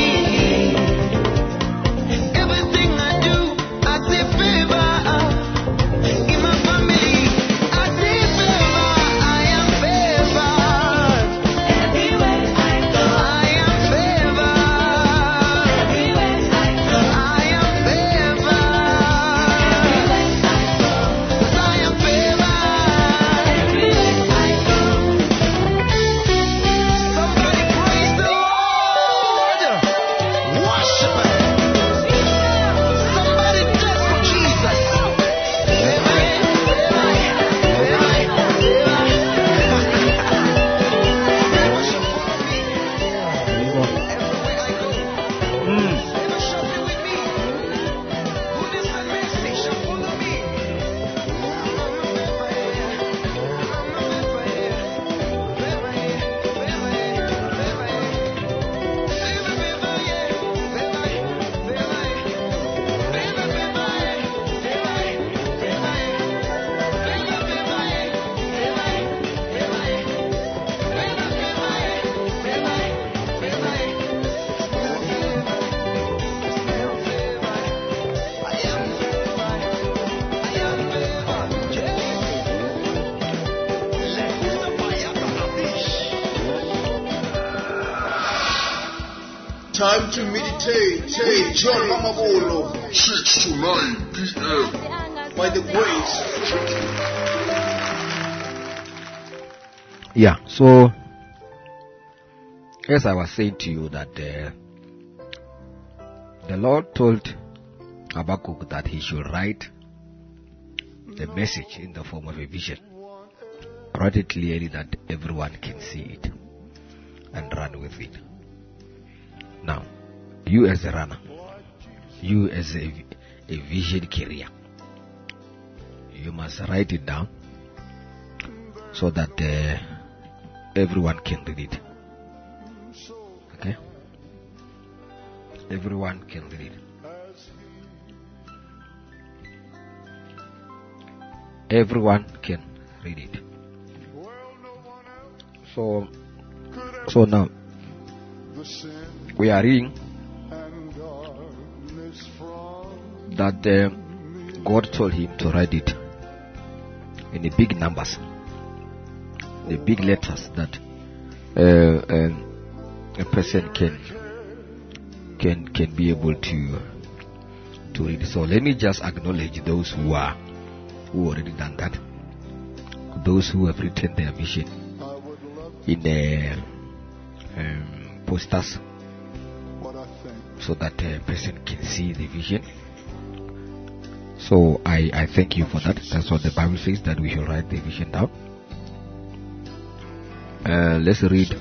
Everything I do, I see favor. In my family, I see favor. I am favored. Everywhere I go, I am favored. Everywhere I go, I am favored. Everywhere I go, 'cause I am favored. Everywhere I go. Somebody praise the Lord. Worship Him. Somebody dance for Jesus. Favor, Time to meditate with John Mamabolo six to nine p.m. by the grace. Yeah, so as I was saying to you that uh, the Lord told Habakkuk that he should write the message in the form of a vision. Write it clearly that everyone can see it and run with it. Now, you as a runner, you as a, a vision carrier, you must write it down so that uh, everyone can read it. Okay? Everyone can read it. Everyone can read it. So, so now we are reading that uh, God told him to write it in the big numbers, the big letters that uh, um, a person can can can be able to to read. So let me just acknowledge those who are who already done that, those who have written their vision in the um, posters so that a person can see the vision. So I, I thank you for that. That's what the Bible says, that we should write the vision down. Uh, let's read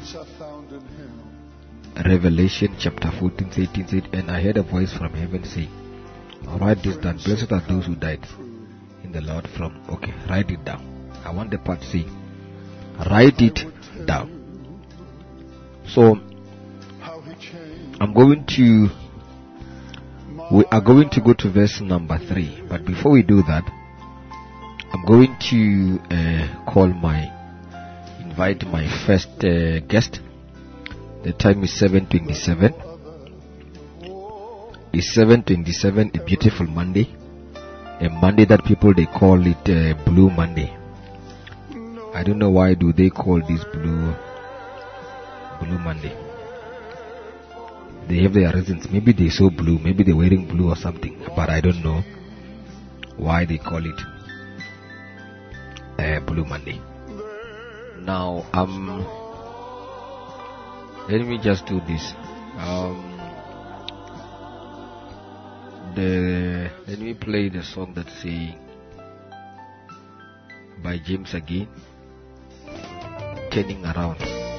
Revelation chapter fourteen, eighteen said, and I heard a voice from heaven saying, write this down, blessed are those who died in the Lord from, okay, write it down. I want the part saying, write it down. So I'm going to we are going to go to verse number three, but before we do that, I'm going to uh, call my invite my first uh, guest. The time is seven twenty-seven. It's seven twenty-seven, a beautiful Monday, a Monday that people they call it uh, Blue Monday. I don't know why do they call this Blue Blue Monday. They have their reasons. Maybe they saw blue, maybe they're wearing blue or something, but I don't know why they call it uh, Blue Monday. Now, um, let me just do this. Um, the let me play the song that's saying by James again, Turning Around.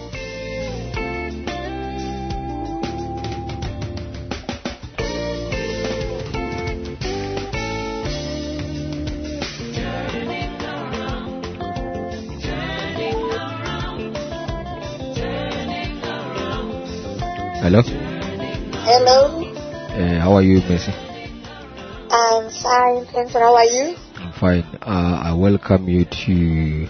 Hello? Hello, Uh, how are you, Messi? I'm fine, thanks. How are you? I'm fine. Uh, I welcome you to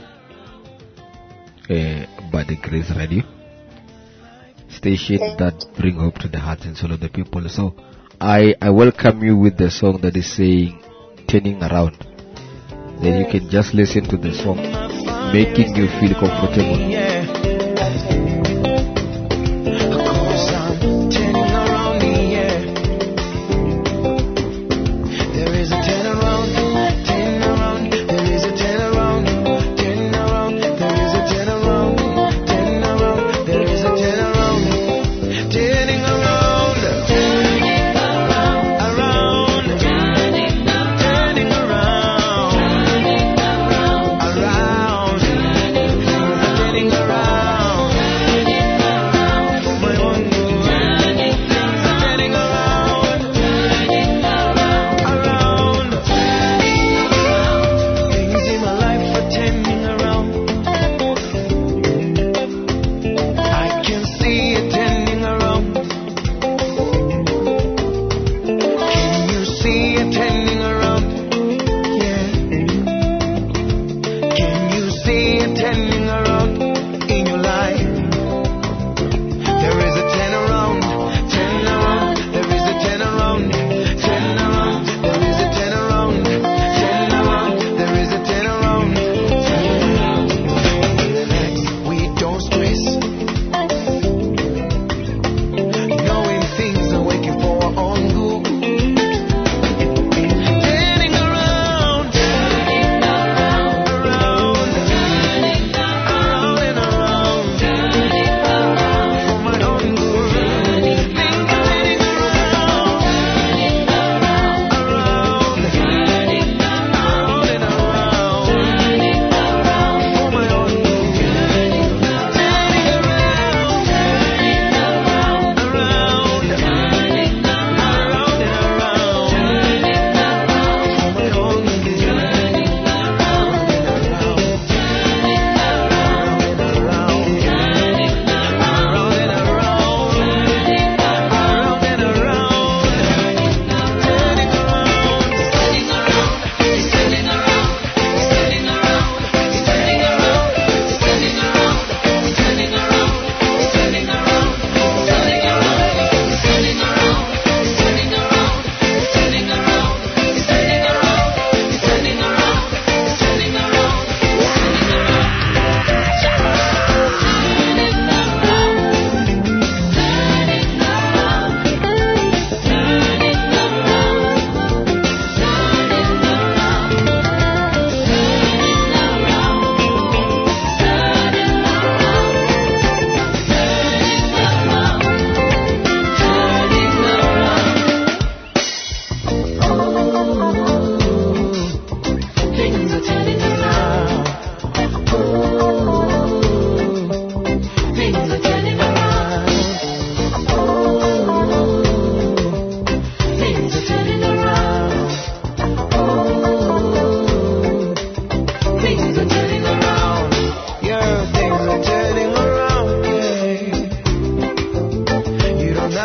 uh, By the Grace Radio station Thank that bring hope to the hearts and soul of the people. So I, I welcome you with the song that is saying Turning Around. Then you can just listen to the song, making you feel comfortable. Turning around.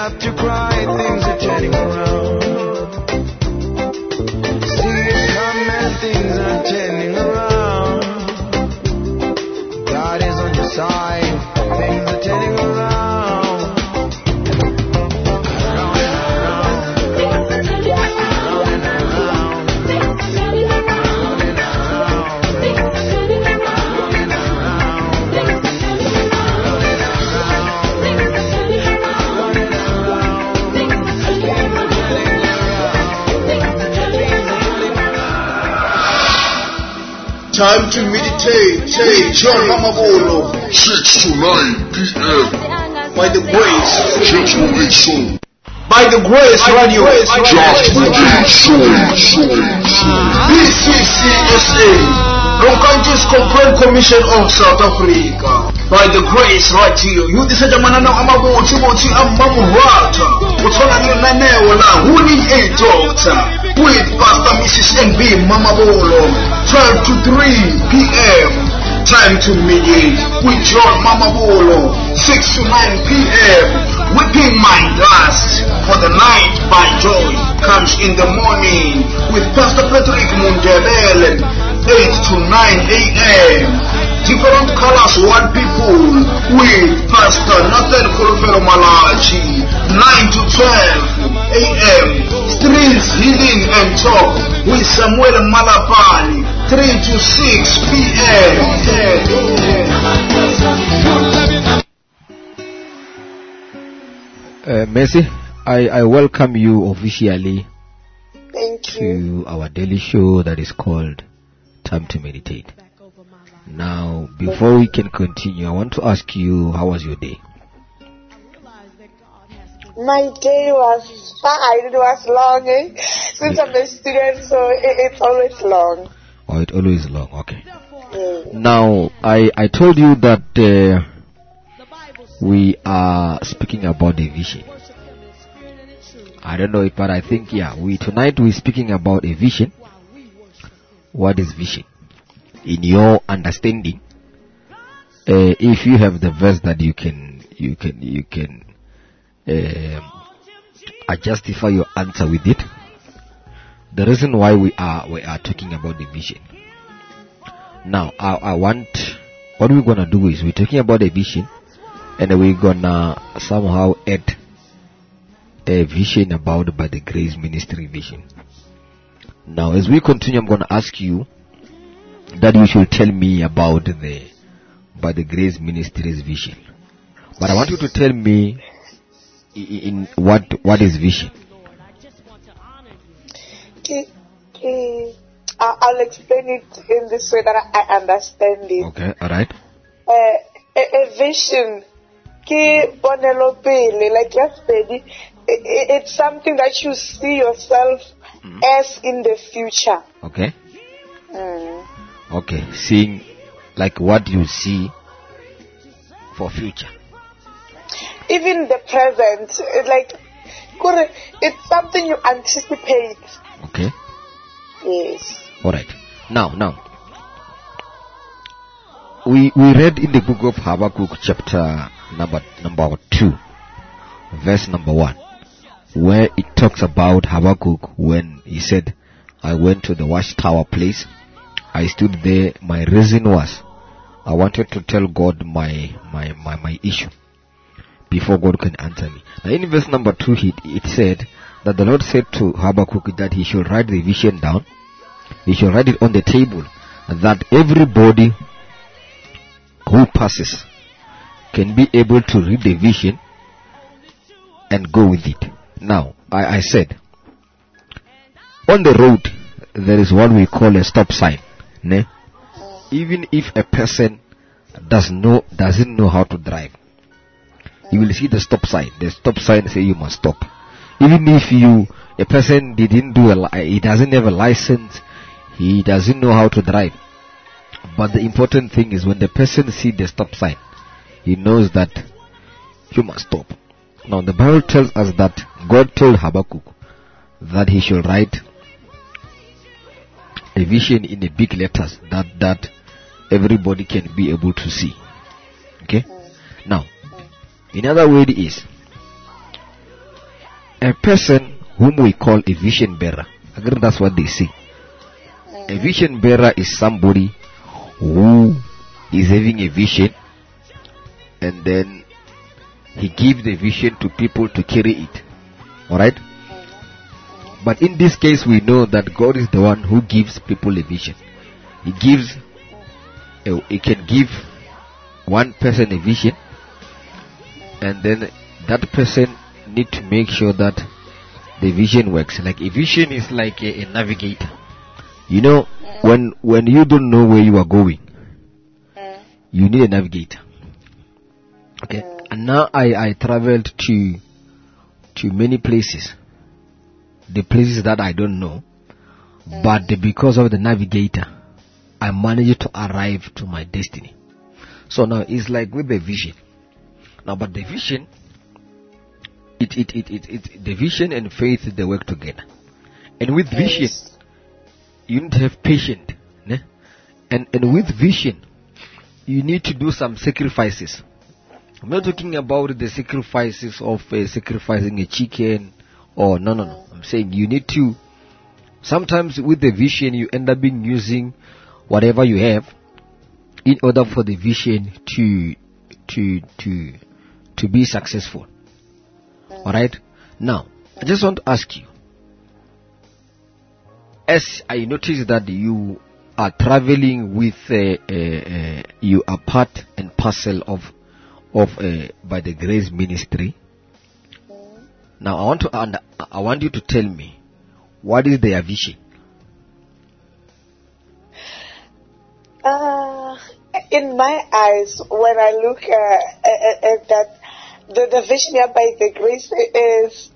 have to cry, things are turning around. See it come and things are turning around. God is on your side, things are turning around. Around and around. Around and around. Around and Time to meditate. Say John Mamabolo. six to nine p.m. By the grace. Just Release Soul. By the grace radio. Just Release Soul. B C C S A. Ronkanji's Complaint Commission of South Africa. By the grace radio. You decide manana amabuchi buchi amamuhata. Utona nananewa la huni a doctor. With Pastor Missus N B Mamabolo. twelve to three p.m. Time to mediate with John Mamabolo. six to nine p.m. Whipping my dust for the night by joy comes in the morning with Pastor Patrick Mundebele. eight to nine a.m. Different colors, one people with Pastor Nathan Kolofelo Malachi. nine to twelve a.m. Streams Healing and Talk with Samuel Malapani. three to six p.m. Uh, Mercy, I, I welcome you officially Thank you. to our daily show that is called Time to Meditate. Now, before we can continue, I want to ask you, how was your day? My day was fine. It was long. Eh? Since I'm a student, so it, it's always long. Oh, it always long, okay. Mm. Now, I, I told you that uh, we are speaking about a vision. I don't know it, but I think, yeah, we tonight we're speaking about a vision. What is vision? In your understanding, uh, if you have the verse that you can, you can, you can um, uh, justify your answer with it. The reason why we are we are talking about the vision. Now, I, I want, what we're gonna do is we're talking about a vision, and we're gonna somehow add a vision about by the Grace Ministry vision. Now, as we continue, I'm gonna ask you that you should tell me about the by the Grace Ministry's vision. But I want you to tell me in, in what what is vision. Okay. Okay. I- I'll explain it in this way that I I understand it. Okay, all right. Uh, a, a vision, ke ponelo pele, like yesterday, i- i- it's something that you see yourself Mhm. as in the future. Okay, Mm. okay. Seeing like what you see for future. Even the present, it like, kore, it's something you anticipate. Okay, Yes. all right. Now, now we we read in the book of Habakkuk, chapter number number two, verse number one, where it talks about Habakkuk when he said, "I went to the watchtower place. I stood there. My reason was, I wanted to tell God my my my, my issue before God can answer me." Now, in verse number two, it, it said that the Lord said to Habakkuk that he should write the vision down. He should write it on the table, that everybody who passes can be able to read the vision and go with it. Now, I, I said, on the road, there is what we call a stop sign. Ne? Even if a person does know, doesn't know how to drive, you will see the stop sign. The stop sign say you must stop. Even if you, a person didn't do a, li- he doesn't have a license, he doesn't know how to drive. But the important thing is when the person see the stop sign, he knows that you must stop. Now the Bible tells us that God told Habakkuk that he should write a vision in the big letters that, that everybody can be able to see. Okay? Now, in other word is, a person whom we call a vision bearer, again that's what they say. A vision bearer is somebody who is having a vision and then he gives the vision to people to carry it. Alright? But in this case we know that God is the one who gives people a vision. He gives, a, he can give one person a vision and then that person need to make sure that the vision works. Like a vision is like a, a navigator. You know, when when you don't know where you are going, you need a navigator. Okay. And now I, I traveled to to many places. The places that I don't know. But because of the navigator, I managed to arrive to my destiny. So now it's like with the vision. Now but the vision it it it it, it the vision and faith they work together. And with vision Yes. you need to have patience, ne? and and with vision you need to do some sacrifices. I'm not talking about the sacrifices of uh, sacrificing a chicken or no no no I'm saying you need to, sometimes with the vision you end up being using whatever you have in order for the vision to to to to be successful. Alright, now I just want to ask you, as I notice that you are traveling with, uh, uh, uh, you are part and parcel of, of uh, by the Grace Ministry. Now I want to, and I want you to tell me, what is their vision? Uh, in my eyes, when I look uh, at, at that, the, the vision here by the grace is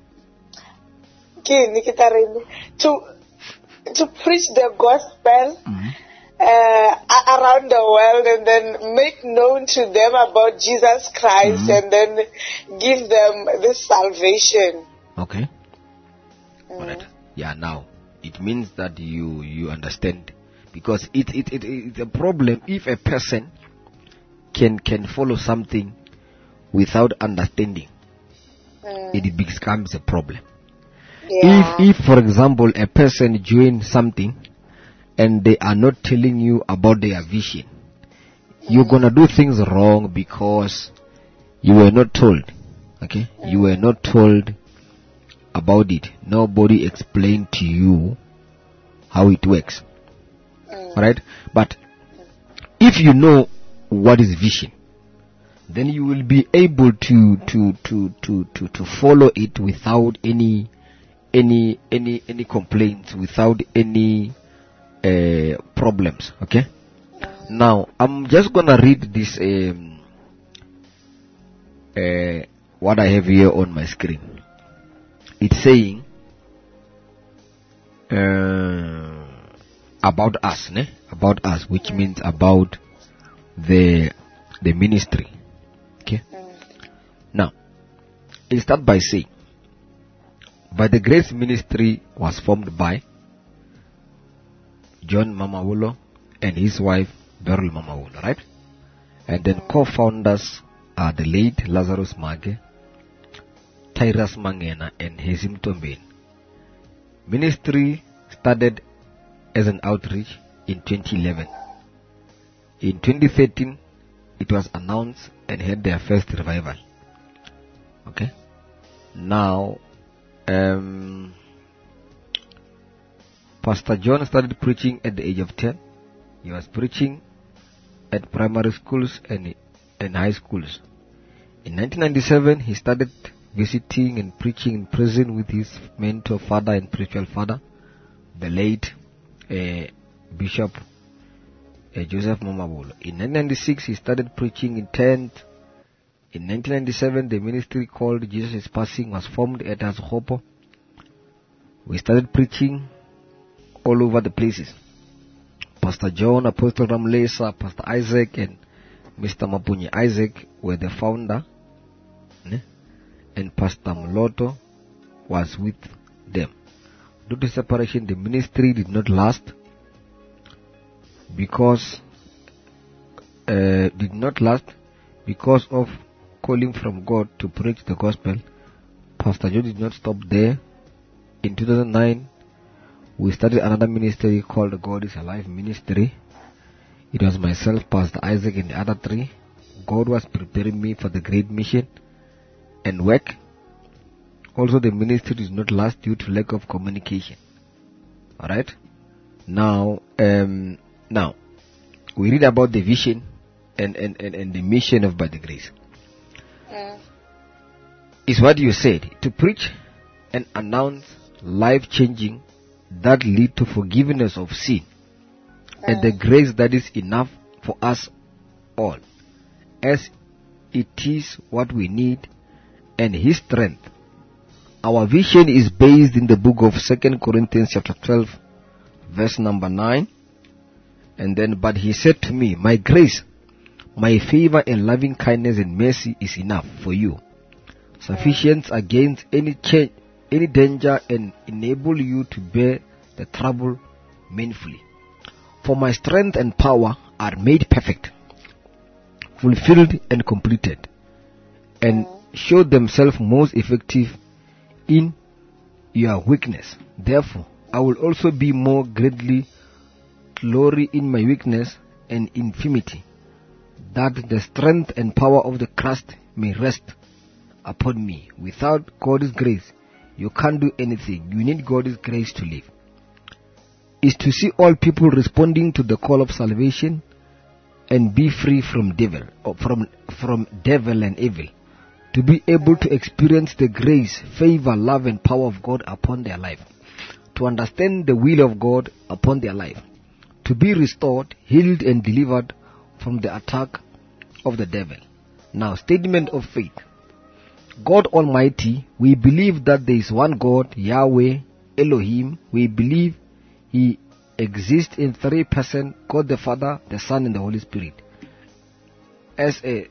to to preach the gospel uh, a- around the world and then make known to them about Jesus Christ and then give them this salvation. Okay. Alright. Yeah, now it means that you you understand, because it it, it it's a problem if a person can can follow something without understanding. It becomes a problem. Yeah. If if for example a person joins something and they are not telling you about their vision, you're gonna do things wrong because you were not told. Okay, you were not told about it. Nobody explained to you how it works. Alright? But if you know what is vision, then you will be able to to to to to, to follow it without any any any any complaints, without any uh, problems. Okay? Now I'm just gonna read this um, uh, what I have here on my screen. It's saying uh, about us, ne? About us, which means about the the ministry. Okay. Now, it starts by saying, by the Grace Ministry was formed by John Mamawulo and his wife Beryl Mamawulo, right? And then co-founders are the late Lazarus Mage, Tyrus Mangena and Hezim Tombin. Ministry started as an outreach in twenty eleven. In twenty thirteen, it was announced and had their first revival. Okay. Now, um, Pastor John started preaching at the age of ten. He was preaching at primary schools and, and high schools. In nineteen ninety-seven, he started visiting and preaching in prison with his mentor father and spiritual father, the late uh, Bishop uh, Joseph Mamawulo. In nineteen ninety-six, he started preaching in tent. In nineteen ninety-seven, the ministry called Jesus is Passing was formed at Azohopo. We started preaching all over the places. Pastor John, Apostle Ramlesa, Pastor Isaac, and Mister Mapunyi Isaac were the founder, ne? And Pastor Mloto was with them. Due to separation, the ministry did not last because uh, did not last because of calling from God to preach the gospel. Pastor Joe did not stop there. In two thousand nine, we started another ministry called God is Alive Ministry. It was myself, Pastor Isaac, and the other three. God was preparing me for the great mission and work. Also, the ministry did not last due to lack of communication. Alright? Now, um, now, we read about the vision and, and, and, and the mission of By the Grace. Mm. Is what you said, to preach and announce life-changing that lead to forgiveness of sin Mm. and the grace that is enough for us all, as it is what we need and His strength. Our vision is based in the book of Second Corinthians chapter twelve, verse number nine. And then, but He said to me, my grace, my favor and loving kindness and mercy is enough for you, sufficient against any change, any danger, and enable you to bear the trouble manfully. For my strength and power are made perfect, fulfilled and completed, and show themselves most effective in your weakness. Therefore, I will also be more greatly glory in my weakness and infirmity, that the strength and power of the Christ may rest upon me. Without God's grace, you can't do anything. You need God's grace to live. Is to see all people responding to the call of salvation and be free from devil, or from from devil and evil. To be able to experience the grace, favor, love, and power of God upon their life. To understand the will of God upon their life. To be restored, healed, and delivered from the attack of the devil. Now, statement of faith. God Almighty, we believe that there is one God, Yahweh, Elohim. We believe He exists in three persons, God the Father, the Son, and the Holy Spirit, as a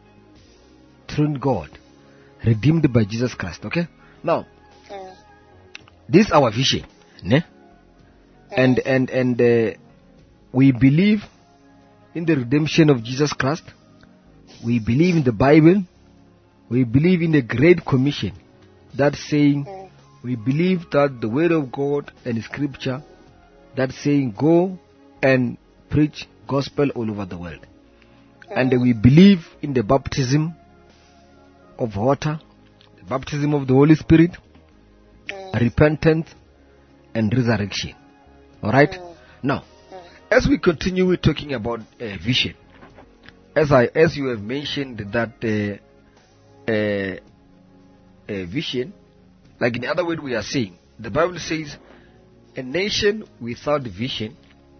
true God, redeemed by Jesus Christ. Okay? Now, Mm. this is our vision, ne? And and and uh, we believe in the redemption of Jesus Christ. We believe in the Bible. We believe in the Great Commission. That saying, Mm. we believe that the Word of God and Scripture, that saying, go and preach gospel all over the world. And we believe in the baptism of water, the baptism of the Holy Spirit, repentance, and resurrection. Alright? Now, as we continue with talking about uh, vision, as I as you have mentioned that uh, uh, uh, vision, like in the other word we are saying, the Bible says, a nation without vision,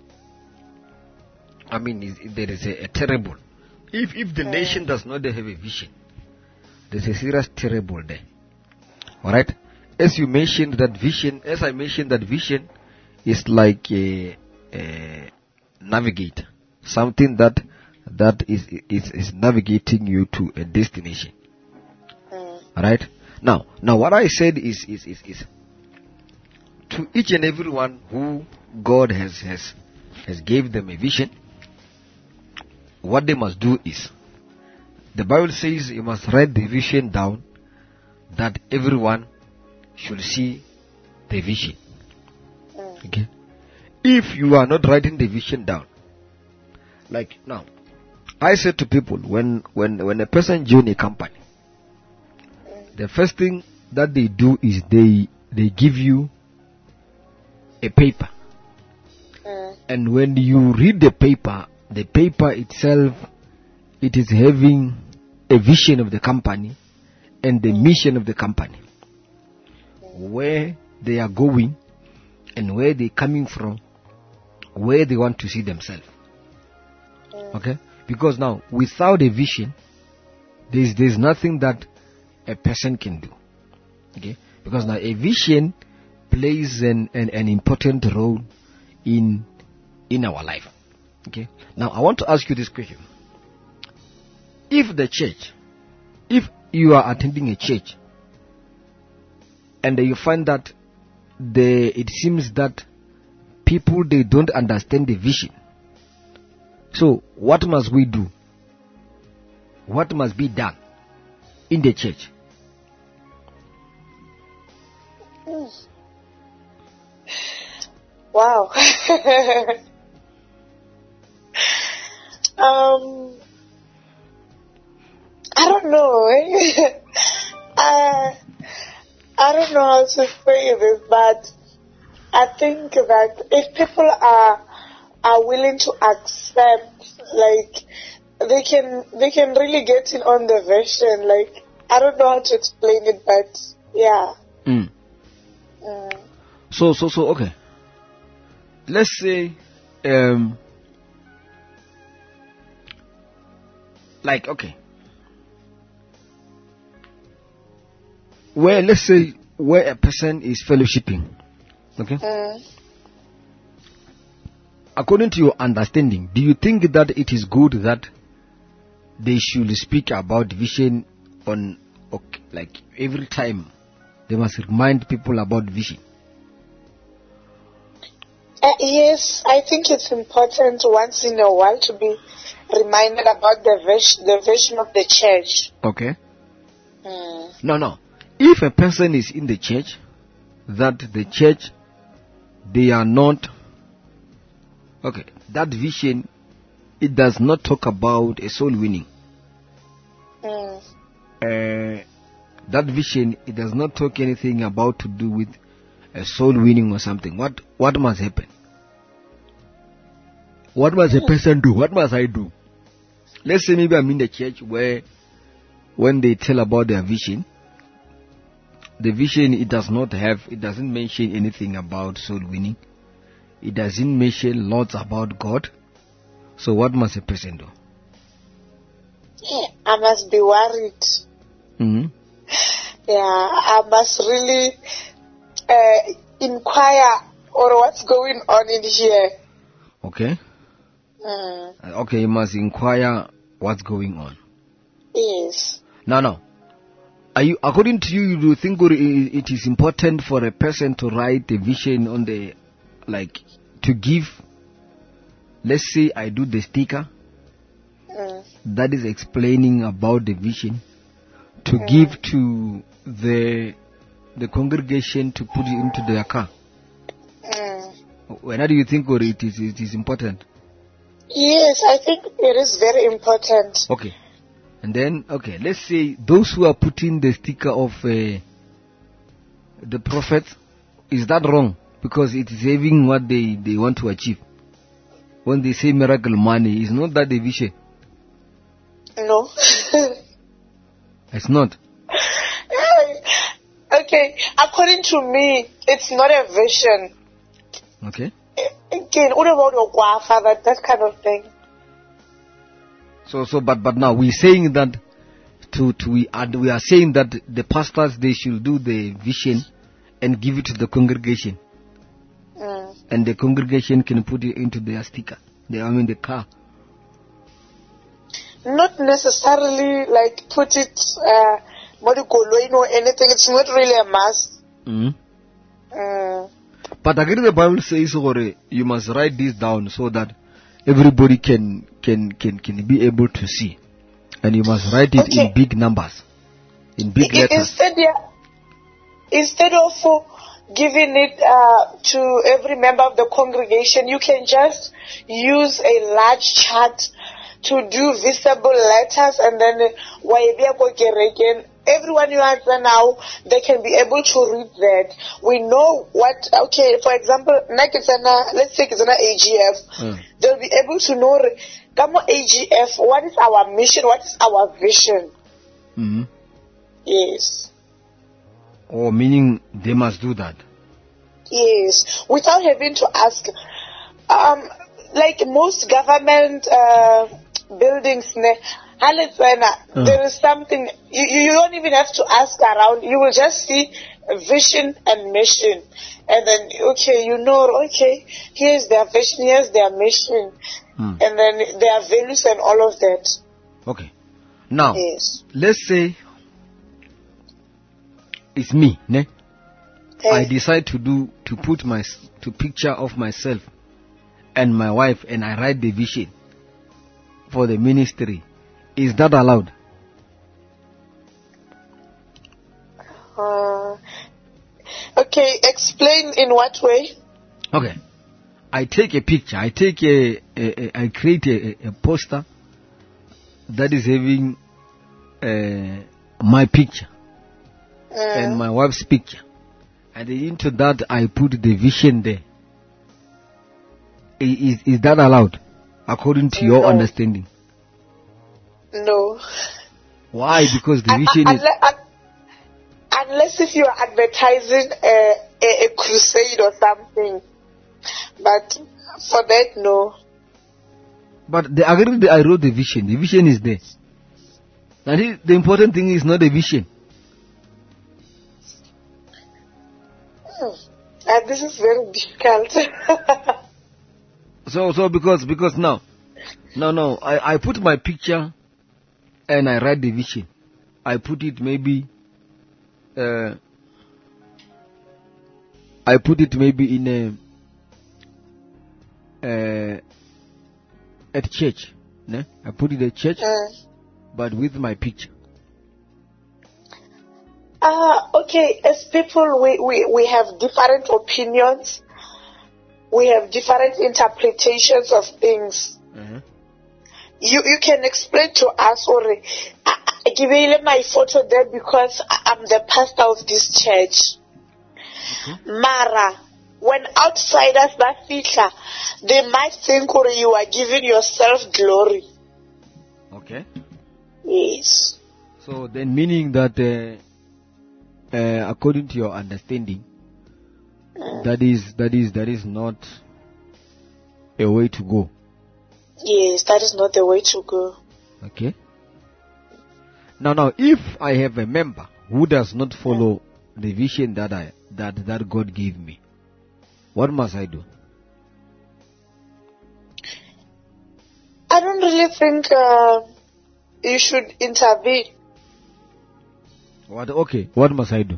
I mean, is, there is a, a terrible. If if the nation does not have a vision, there's a serious terrible there. Alright? As you mentioned that vision, as I mentioned that vision is like a, a navigator, something that that is, is is navigating you to a destination. Alright? Now, now what I said is is is is to each and every one who God has has has gave them a vision, what they must do is, the Bible says you must write the vision down, that everyone should see the vision. Okay? If you are not writing the vision down, like now, I said to people, when when when a person joins a company, the first thing that they do is they they give you a paper. And when you read the paper, the paper itself, it is having a vision of the company and the mission of the company, where they are going and where they're coming from, where they want to see themselves. Okay? Because now, without a vision, there's, there's nothing that a person can do. Okay? Because now a vision plays an, an, an important role in in our life. Okay? Now I want to ask you this question. If the church, if you are attending a church and you find that the it seems that people, they don't understand the vision, so what must we do? What must be done in the church? Hmm. Wow. um, I don't know. eh. I, I don't know how to say this, but I think that if people are are willing to accept, like, they can they can really get in on the vision. Like, I don't know how to explain it, but yeah. Mm. Mm. So, so, so, okay. Let's say, um, like, okay. Where, let's say, where a person is fellowshipping, okay? Mm. According to your understanding, do you think that it is good that they should speak about vision on, okay, like, every time? They must remind people about vision. Uh, yes, I think it's important once in a while to be reminded about the vision, the vision of the church. Okay. Mm. No, no. If a person is in the church, that the church, they are not, okay, that vision, it does not talk about a soul winning. Mm. Uh, that vision, it does not talk anything about to do with a soul winning or something. What what must happen? What must a person do? What must I do? Let's say maybe I'm in the church where when they tell about their vision, the vision, it does not have, it doesn't mention anything about soul winning. It doesn't mention lots about God. So what must a person do? Yeah, I must be worried. Mm-hmm. Yeah, I must really uh, inquire or what's going on in here. Okay. Mm. Uh, Okay, you must inquire what's going on. Yes. Now, now, are you, according to you, do you think it it is important for a person to write a vision on the, like, to give, let's say I do the sticker Mm. that is explaining about the vision, to Mm. give to the the congregation to put it into their car? Mm. When do you think or it is it is important? Yes, I think it is very important. Okay. And then, okay, let's say those who are putting the sticker of uh, the prophet, is that wrong? Because it is having what they, they want to achieve. When they say miracle money, is not that the vision? No. It's not. Okay, according to me, it's not a vision. Okay. Again, what about your guafa, that, that kind of thing? So, so, but, but now we're saying that to, to we are, we are saying that the pastors, they should do the vision and give it to the congregation. Mm. And the congregation can put it into their sticker. They, I mean the car. Not necessarily like put it, uh, modicoloin or anything. It's not really a must. Mm. Mm. But again, the Bible says, or you must write this down so that everybody can can can can be able to see, and you must write it Okay. in big numbers, in big I- letters. Instead, yeah, instead of uh, giving it uh, to every member of the congregation, you can just use a large chart to do visible letters, and then uh, everyone you have there now, they can be able to read that. We know what, okay, for example, like it's an, uh, let's say it's an A G F. Mm. They'll be able to know, come on, A G F, what is our mission, what is our vision. Mm-hmm. Yes. Oh, meaning they must do that. Yes, without having to ask. Um, like most government uh, buildings, ne, Mm. there is something, you, you don't even have to ask around. You will just see vision and mission. And then, okay, you know, okay, here's their vision, here's their mission. Mm. And then their values and all of that. Okay. Now, Yes. let's say it's me, ne? I Hey. decide to do to put my s- to picture of myself and my wife, and I write the vision for the ministry. Is that allowed? Uh, Okay, explain in what way? Okay. I take a picture. I take a, a, a I create a, a poster that is having uh, my picture Uh, and my wife's picture, and into that I put the vision there. I- Is is that allowed, according to your No. understanding? no. Why? Because the Un- vision un- is unle- un- unless if you are advertising a, a, a crusade or something. But for that, no. But the agreed that I wrote the vision. The vision is there. And it- the important thing is not the vision. Hmm. And this is very difficult. So so because because now, no no I, I put my picture and I write the vision. I put it maybe uh, I put it maybe in a uh, at church. Ne? I put it at church, Mm. but with my picture. Uh, okay, as people, we, we, we have different opinions. We have different interpretations of things. Uh-huh. You you can explain to us, or I, I give you my photo there because I- I'm the pastor of this church. Mara, when outsiders that feature, they might think or you are giving yourself glory. Okay. Yes. So then, meaning that, uh, uh, according to your understanding, that is that is that is not a way to go. Yes, that is not the way to go. Okay. Now, now, if I have a member who does not follow the vision that I that that God gave me, what must I do? I don't really think uh, you should intervene. What? Okay. What must I do?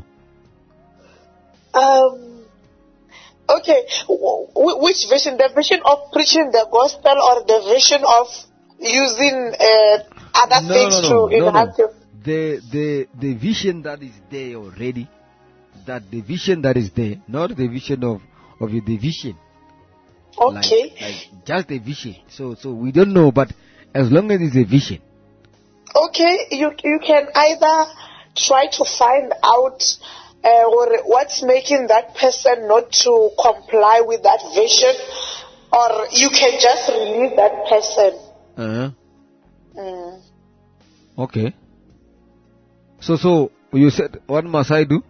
Um, okay, w- w- which vision? The vision of preaching the gospel or the vision of using uh, other No, things no, no, to no, no. enhance your... The the the vision that is there already, that the vision that is there, not the vision of of the vision. Like, Okay. like just a vision. So so we don't know, but as long as it's a vision. Okay, you you can either try to find out uh, or what's making that person not to comply with that vision, or you can just release that person. Uh-huh. Mm. Okay. So so you said, what must I do?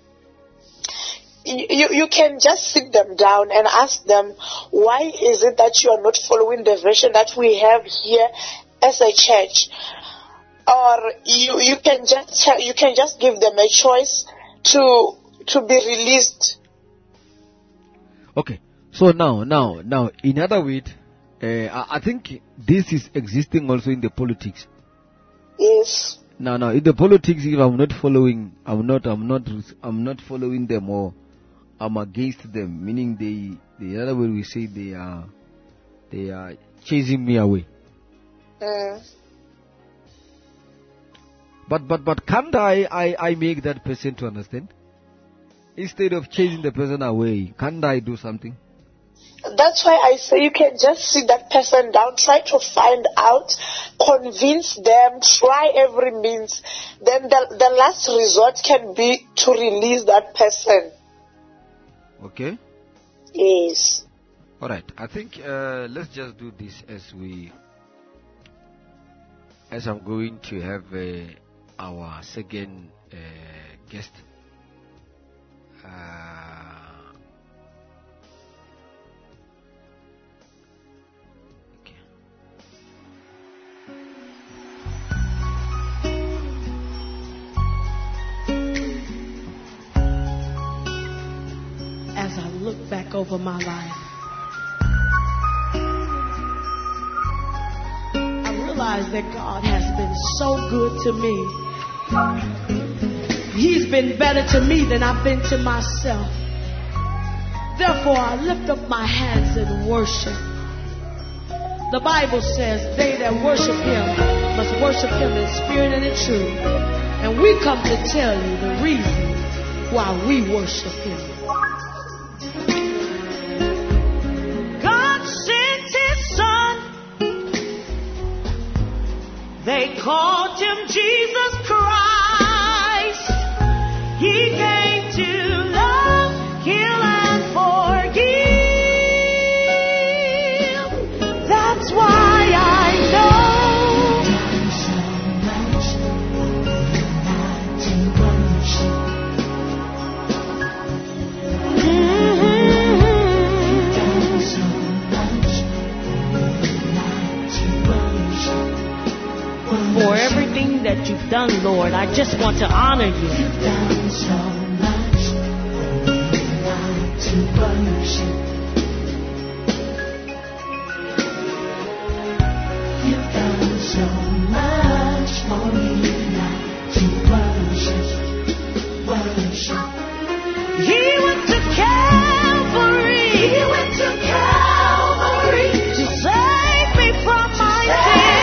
You, you you can just sit them down and ask them, why is it that you are not following the vision that we have here as a church? Or you you can just tell- you can just give them a choice to to be released. Okay. So now now now in other words, uh, I, I think this is existing also in the politics. Yes. Now now in the politics, if I'm not following, I'm not I'm not I'm not following them, or I'm against them, meaning they the other way we say they are they are chasing me away. Mm. But but but can't I, I, I make that person to understand? Instead of chasing the person away, can't I do something? That's why I say you can just sit that person down, try to find out, convince them, try every means. Then the, the last resort can be to release that person. Okay? Yes. Alright, I think uh, let's just do this as we as I'm going to have uh, our second uh, guest. Uh, okay. As I look back over my life, I realize that God has been so good to me. He's been better to me than I've been to myself. Therefore, I lift up my hands in worship. The Bible says, they that worship Him must worship Him in spirit and in truth. And we come to tell you the reason why we worship him. God sent his son. They called him Jesus Christ. He came to love, heal, and forgive. That's why I know. For everything that you've done, Lord, I just want to honor you. You've done so much for me not to worship. You've done so much for me not to worship. Worship. He went to Calvary. He went to Calvary to save me from my sin.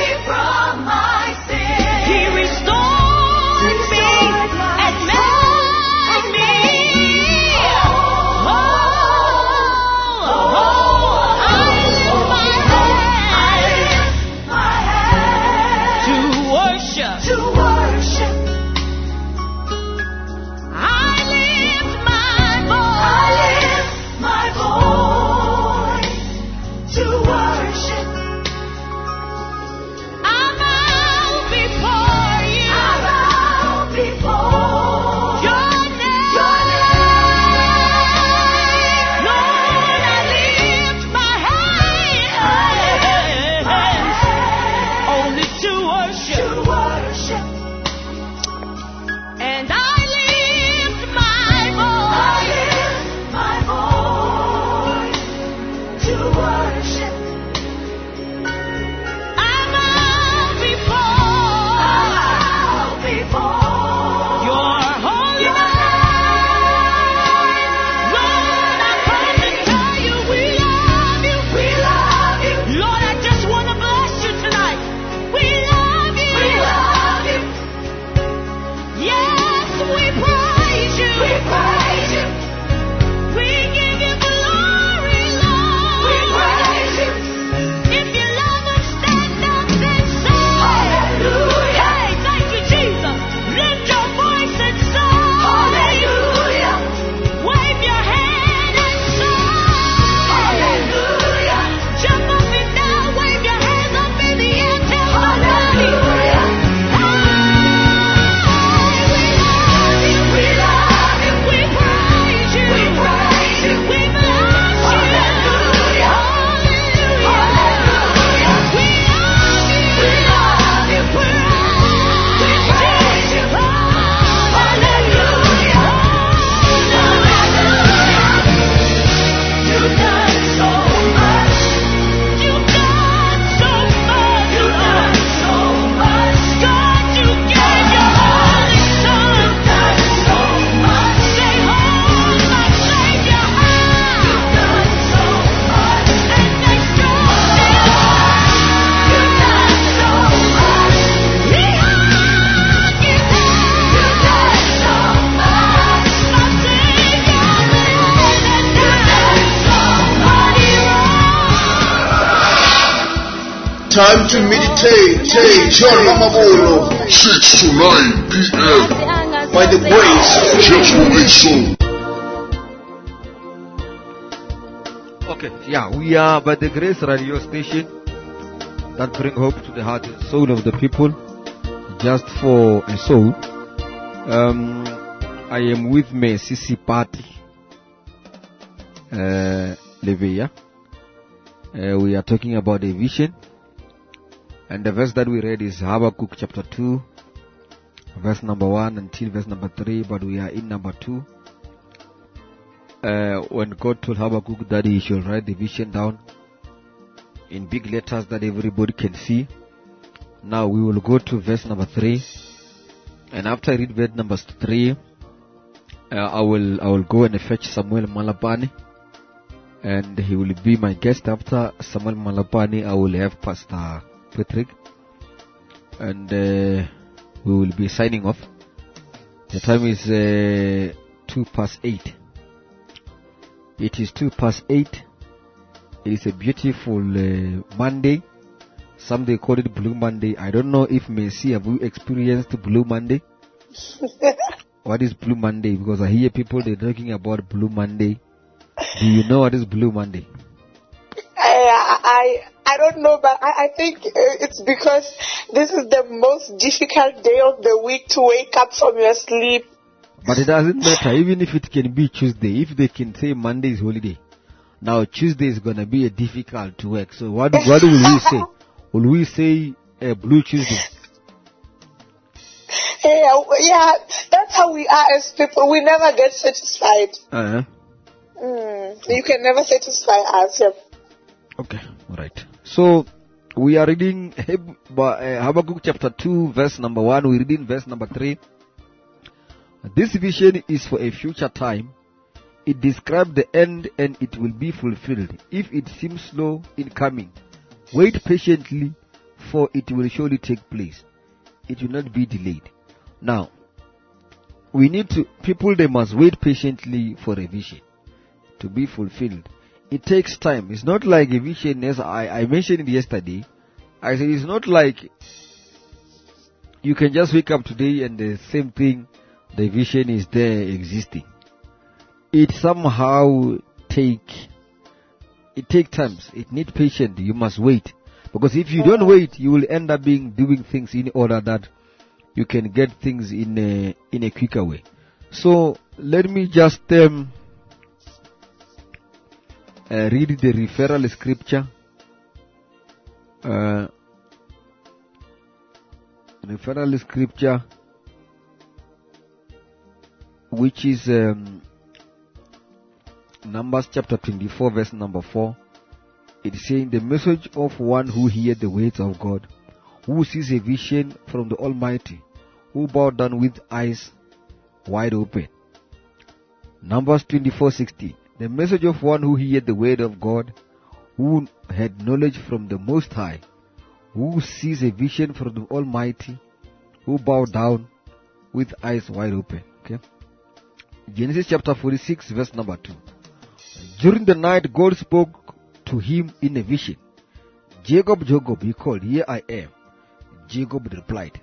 Time to meditate, take John Mamabolo, six to nine p.m. by the grace of Jehovah's Soul. Okay, yeah, we are by the Grace Radio Station that bring hope to the heart and soul of the people, just for a soul. Um, I am with me, Sisi Party, uh, Levia. Uh, we are talking about a vision. And the verse that we read is Habakkuk chapter two, verse number one until verse number three, but we are in number two. Uh, when God told Habakkuk that he should write the vision down in big letters that everybody can see. Now we will go to verse number three. And after I read verse number three, uh, I will I will go and fetch Samuel Malapani. And he will be my guest. After Samuel Malapani, I will have Pastor Patrick, and uh, we will be signing off. The time is uh, two past eight. It is two past eight. It is a beautiful uh, Monday. Some they call it Blue Monday. I don't know if Messi, have you experienced Blue Monday? What is Blue Monday? Because I hear people they're talking about Blue Monday. Do you know what is Blue Monday? I, I, I don't know, but I, I think uh, it's because this is the most difficult day of the week to wake up from your sleep. But it doesn't matter, even if it can be Tuesday, if they can say Monday is holiday. Now Tuesday is going to be a difficult to work. So what, what will we say? Will we say uh, Blue Tuesday? Yeah, yeah, that's how we are as people. We never get satisfied. Uh-huh. Mm, you can never satisfy us. Yeah. Okay, alright. So, we are reading Habakkuk chapter two, verse number one. We're reading verse number three. This vision is for a future time. It describes the end and it will be fulfilled. If it seems slow in coming, wait patiently, for it will surely take place. It will not be delayed. Now, we need to, people they must wait patiently for a vision to be fulfilled. It takes time. It's not like a vision, as I, I mentioned it yesterday. I said it's not like you can just wake up today and the same thing, the vision is there existing. It somehow take, it take times. It needs patience. You must wait. Because if you don't wait, you will end up being doing things in order that you can get things in a, in a quicker way. So, let me just, um, Uh, read the referral scripture. Uh, referral scripture, which is um, Numbers chapter twenty-four, verse number four. It is saying, the message of one who hears the words of God, who sees a vision from the Almighty, who bowed down with eyes wide open. Numbers twenty-four sixty. The message of one who heard the word of God, who had knowledge from the Most High, who sees a vision from the Almighty, who bow down with eyes wide open. Okay. Genesis chapter forty-six, verse number two. During the night, God spoke to him in a vision. Jacob, Jacob, he called, here I am. Jacob replied.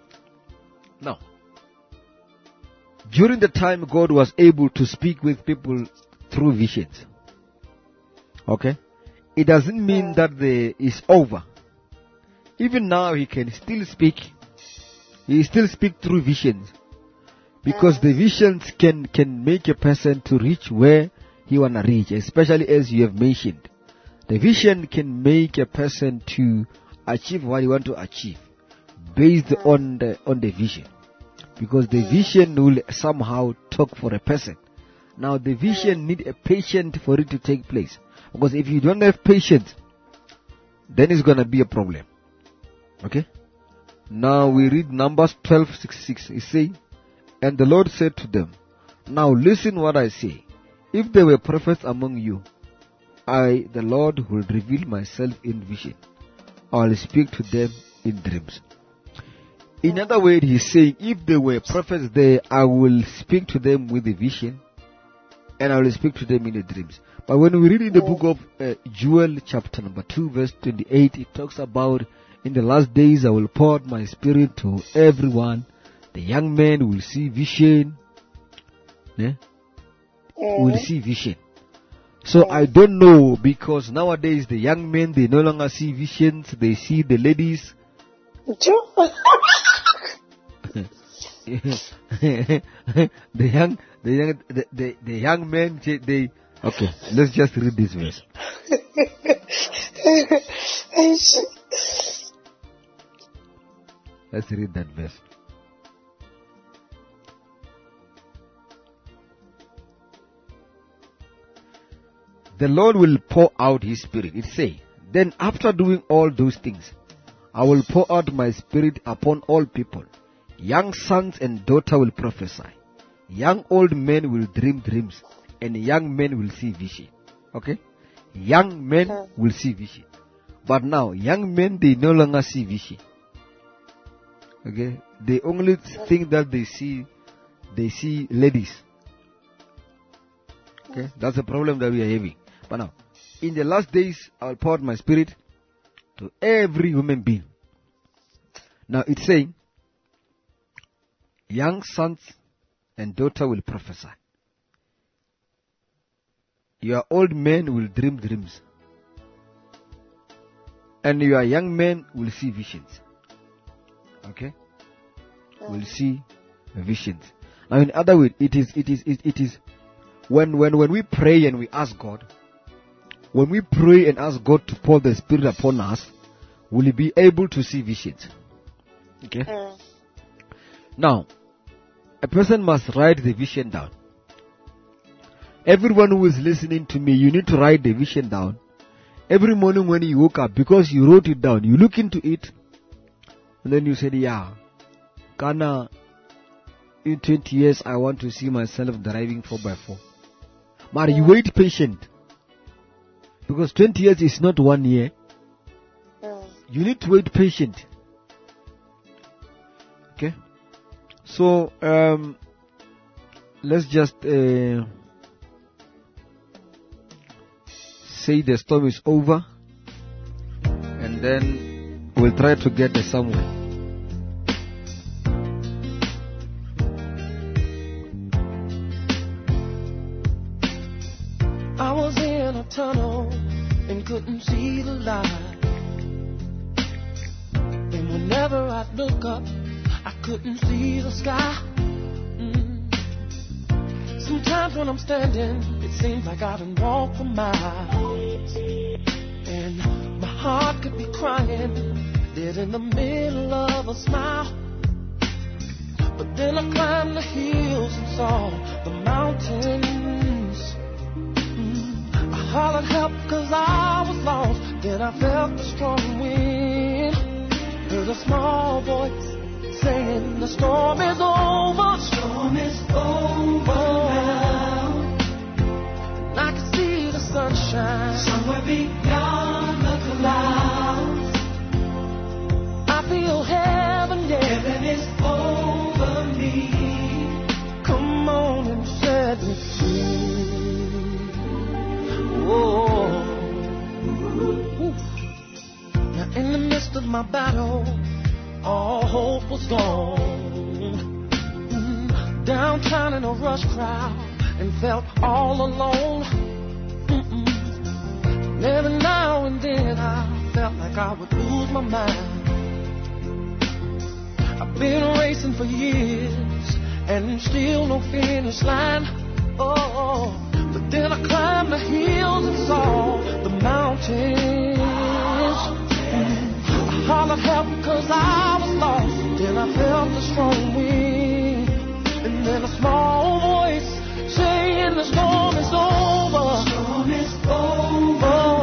Now, during the time God was able to speak with people through visions. Okay? It doesn't mean that the is over. Even now he can still speak. He still speak through visions. Because the visions can, can make a person to reach where he wanna reach, especially as you have mentioned. The vision can make a person to achieve what he want to achieve based on the on the vision. Because the vision will somehow talk for a person. Now the vision need a patience for it to take place. Because if you don't have patience, then it's gonna be a problem. Okay? Now we read Numbers twelve sixty-six. It says, and the Lord said to them, now listen what I say. If there were prophets among you, I, the Lord, will reveal myself in vision. I will speak to them in dreams. In other words, he's saying, if there were prophets there, I will speak to them with a vision. And I will speak to them in the dreams. But when we read in the book of uh, Joel chapter number two verse twenty-eight, it talks about, in the last days I will pour out my spirit to everyone. The young men will see vision. Yeah? Will see vision. So I don't know, because nowadays the young men, they no longer see visions, they see the ladies. the young, the young, the, the, the young men, they, okay, let's just read this verse. Let's read that verse. The Lord will pour out His Spirit. It says, then after doing all those things, I will pour out my Spirit upon all people. Young sons and daughters will prophesy. Young old men will dream dreams. And young men will see vision. Okay? Young men will see vision. But now, young men, they no longer see vision. Okay? They only think that they see, they see ladies. Okay, that's the problem that we are having. But now, in the last days, I will pour out my spirit to every human being. Now it's saying, young sons and daughter will prophesy. Your old men will dream dreams. And your young men will see visions. Okay? Will see visions. Now in other words, it is, it is, it, it is, when, when, when we pray and we ask God, when we pray and ask God to pour the Spirit upon us, will He be able to see visions? Okay? Mm. Now, a person must write the vision down. Everyone who is listening to me, you need to write the vision down. Every morning when you woke up, because you wrote it down, you look into it, and then you said, yeah, Kana, in twenty years, I want to see myself driving four by four. But you wait patient. Because twenty years is not one year. Mm. You need to wait patient. Okay? So, um, let's just uh, say the storm is over. And then we'll try to get there somewhere. I was in a tunnel and couldn't see the light. And whenever I'd look up, I couldn't see the sky. Mm. Sometimes when I'm standing, it seems like I done walked for miles. And my heart could be crying, dead in the middle of a smile. But then I climbed the hills and saw the mountains. Mm. I hollered help cause I was lost. Then I felt the strong wind. Heard a small voice saying the storm is over. The storm is over now. And I can see the sunshine somewhere beyond the clouds. I feel heaven, yeah. Heaven is over me. Come on and set me free. Whoa. Now in the midst of my battle, all hope was gone. Mm, downtown in a rush crowd and felt all alone. Mm-mm. And every now and then I felt like I would lose my mind. I've been racing for years and still no finish line. Oh, but then I climbed the hills and saw the mountains. Mm. I hollered help cause I was lost. Then I felt the strong wind. And then a small voice saying the storm is over. The storm is over.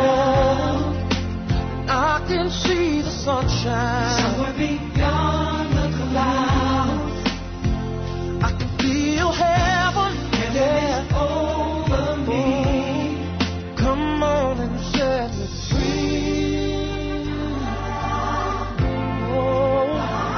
I can see the sunshine somewhere beyond the clouds. I can feel heaven, yeah, over me. Come on and set me free. Oh,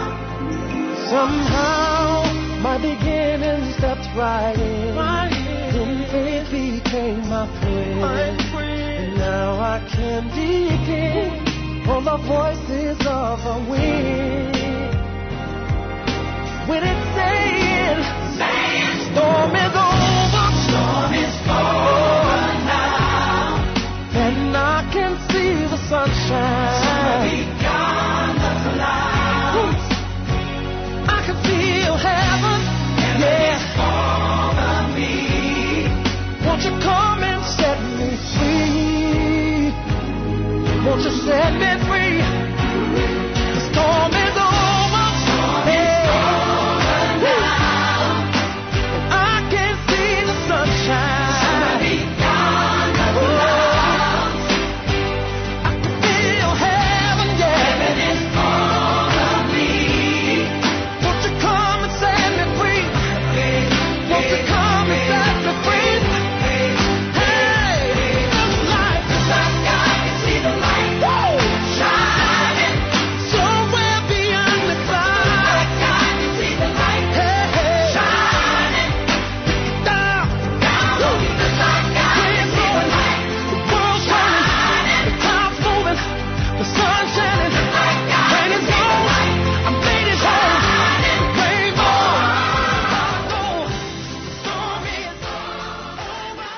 somehow my beginning stepped right in. Then faith became my friend. And now I can begin on the voices of the wind. When it's saying, saying storm is over, storm is over now, and I can see the sunshine beyond the clouds. I can feel heaven, yeah, over me. Won't you come and set me free? Won't you set me free? The storm is over, yeah.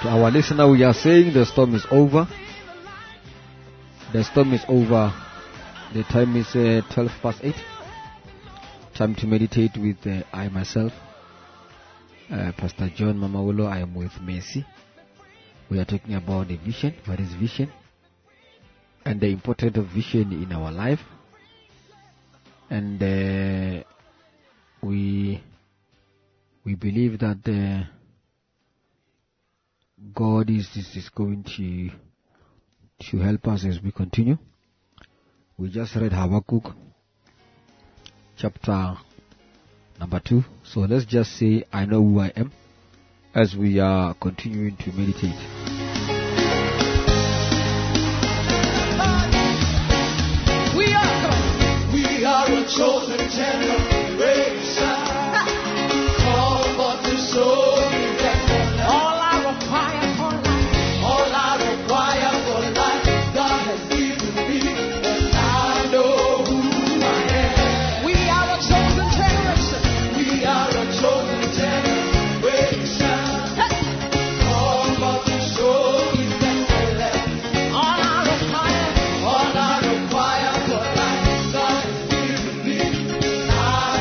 To our listener, we are saying the storm is over. The storm is over. The time is uh, twelve past eight. Time to meditate with uh, I myself, uh, Pastor John Mamawolo. I am with Mercy. We are talking about the vision. What is vision? And the importance of vision in our life. And uh, we we believe that uh, God is, is is going to to help us as we continue. We just read Habakkuk chapter number two. So let's just say, I know who I am, as we are continuing to meditate. We are, we are a chosen generation, called for to show you that all I require for life, all I require for life, God has given me, and I know who I am. We are a chosen generation. We are a chosen generation, called for to show you that all I require, all I require for life, God has given me, and I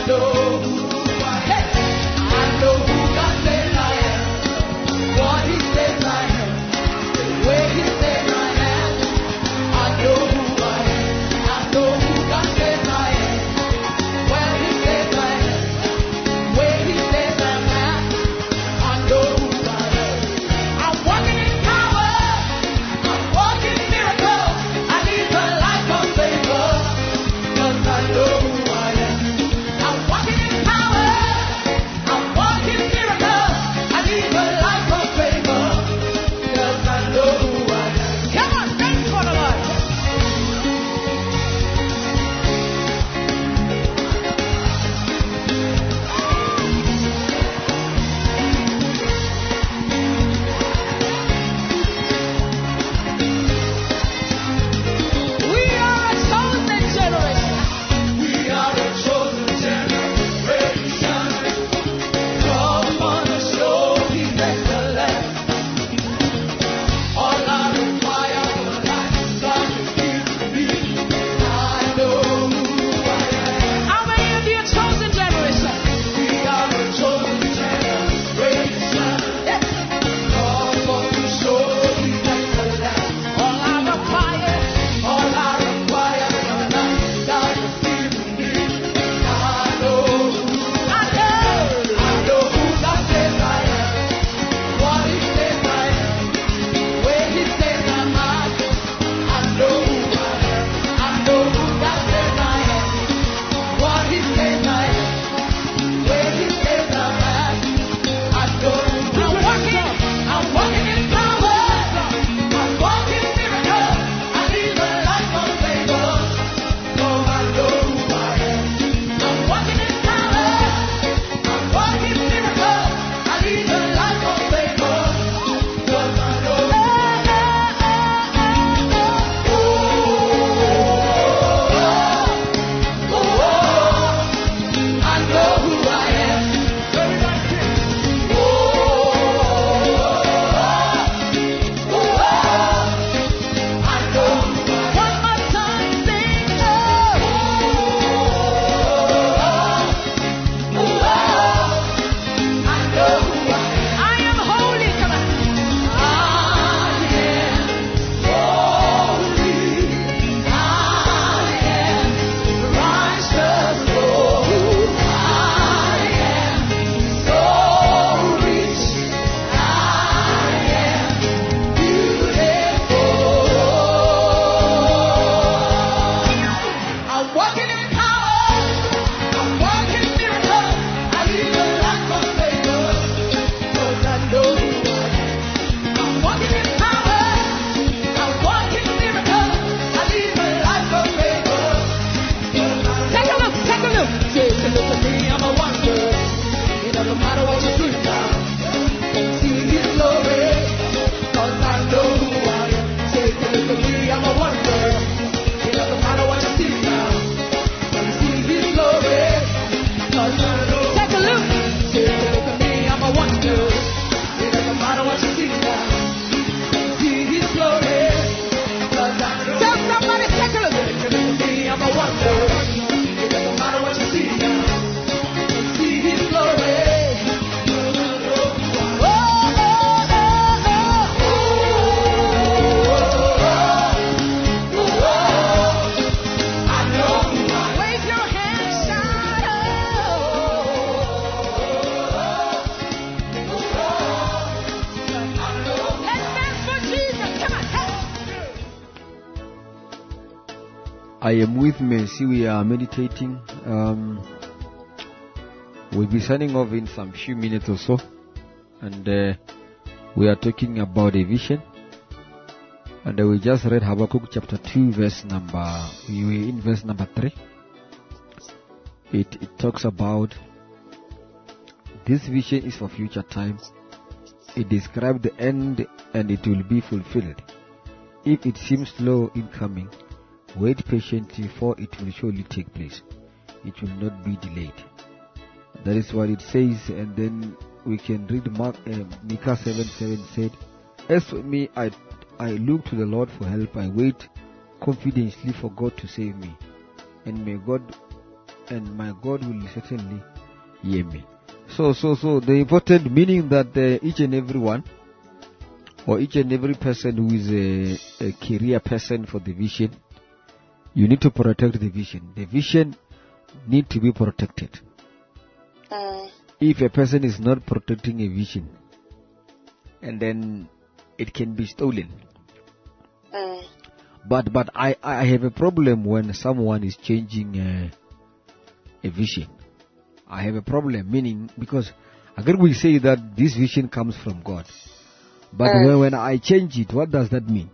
I am with Mercy. We are meditating. Um, we'll be signing off in some few minutes or so. And uh, we are talking about a vision. And uh, we just read Habakkuk chapter two, verse number, we were in verse number three. It, it talks about this vision is for future times. It describes the end and it will be fulfilled. If it seems slow in coming, wait patiently, for it will surely take place. It will not be delayed. That is what it says. And then we can read Mark, uh, Micah seven seven said, as for me, I, I look to the Lord for help. I wait confidently for God to save me. And may God, and my God will certainly hear me. So, so, so the important meaning that uh, each and every one, or each and every person who is a, a career person for the vision, you need to protect the vision. The vision need to be protected. Mm. If a person is not protecting a vision, and then it can be stolen. Mm. But but I, I have a problem when someone is changing uh, a vision. I have a problem, meaning, because again we say that this vision comes from God. But Mm. when, when I change it, what does that mean?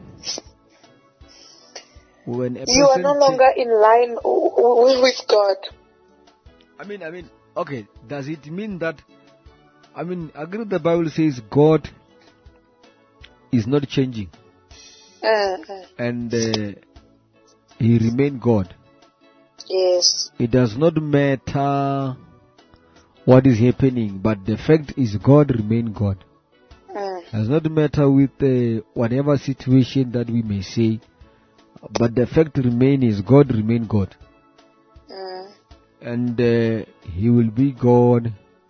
When a You are person no cha- longer in line w- w- with God. I mean, I mean, okay, does it mean that, I mean, agree the Bible says God is not changing Mm, mm. and uh, He remain God. Yes. It does not matter what is happening, but the fact is God remain God. Mm. Does not matter with uh, whatever situation that we may say, but the fact remain is God remain God. Mm. And uh, He will be God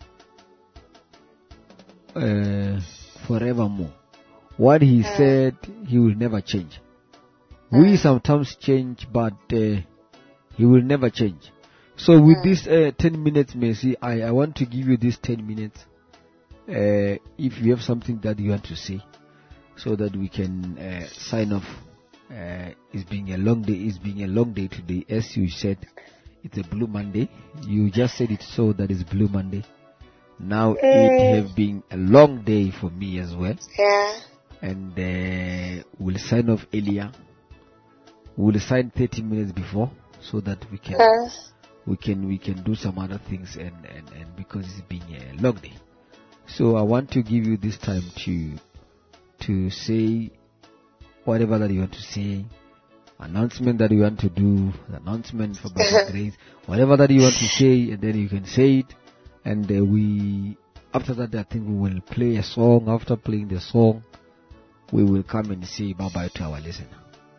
uh, forevermore. What He Mm. said, He will never change. We Mm. sometimes change, but uh, He will never change. So with Mm. this uh, ten minutes, Mercy, I, I want to give you this ten minutes. Uh, if you have something that you want to say, so that we can uh, sign off. Uh, it's been a long day. It's been a long day today, as you said. It's a Blue Monday. You just said it, so that is Blue Monday. Now it Mm. have been a long day for me as well. Yeah. And uh, we'll sign off earlier. We'll sign thirty minutes before, so that we can Mm. we can we can do some other things, and, and, and because it's been a long day. So I want to give you this time to to say whatever that you want to say, announcement that you want to do, announcement for Bible Grace, whatever that you want to say, and then you can say it. And uh, we, after that, I think we will play a song. After playing the song, we will come and say bye bye to our listener.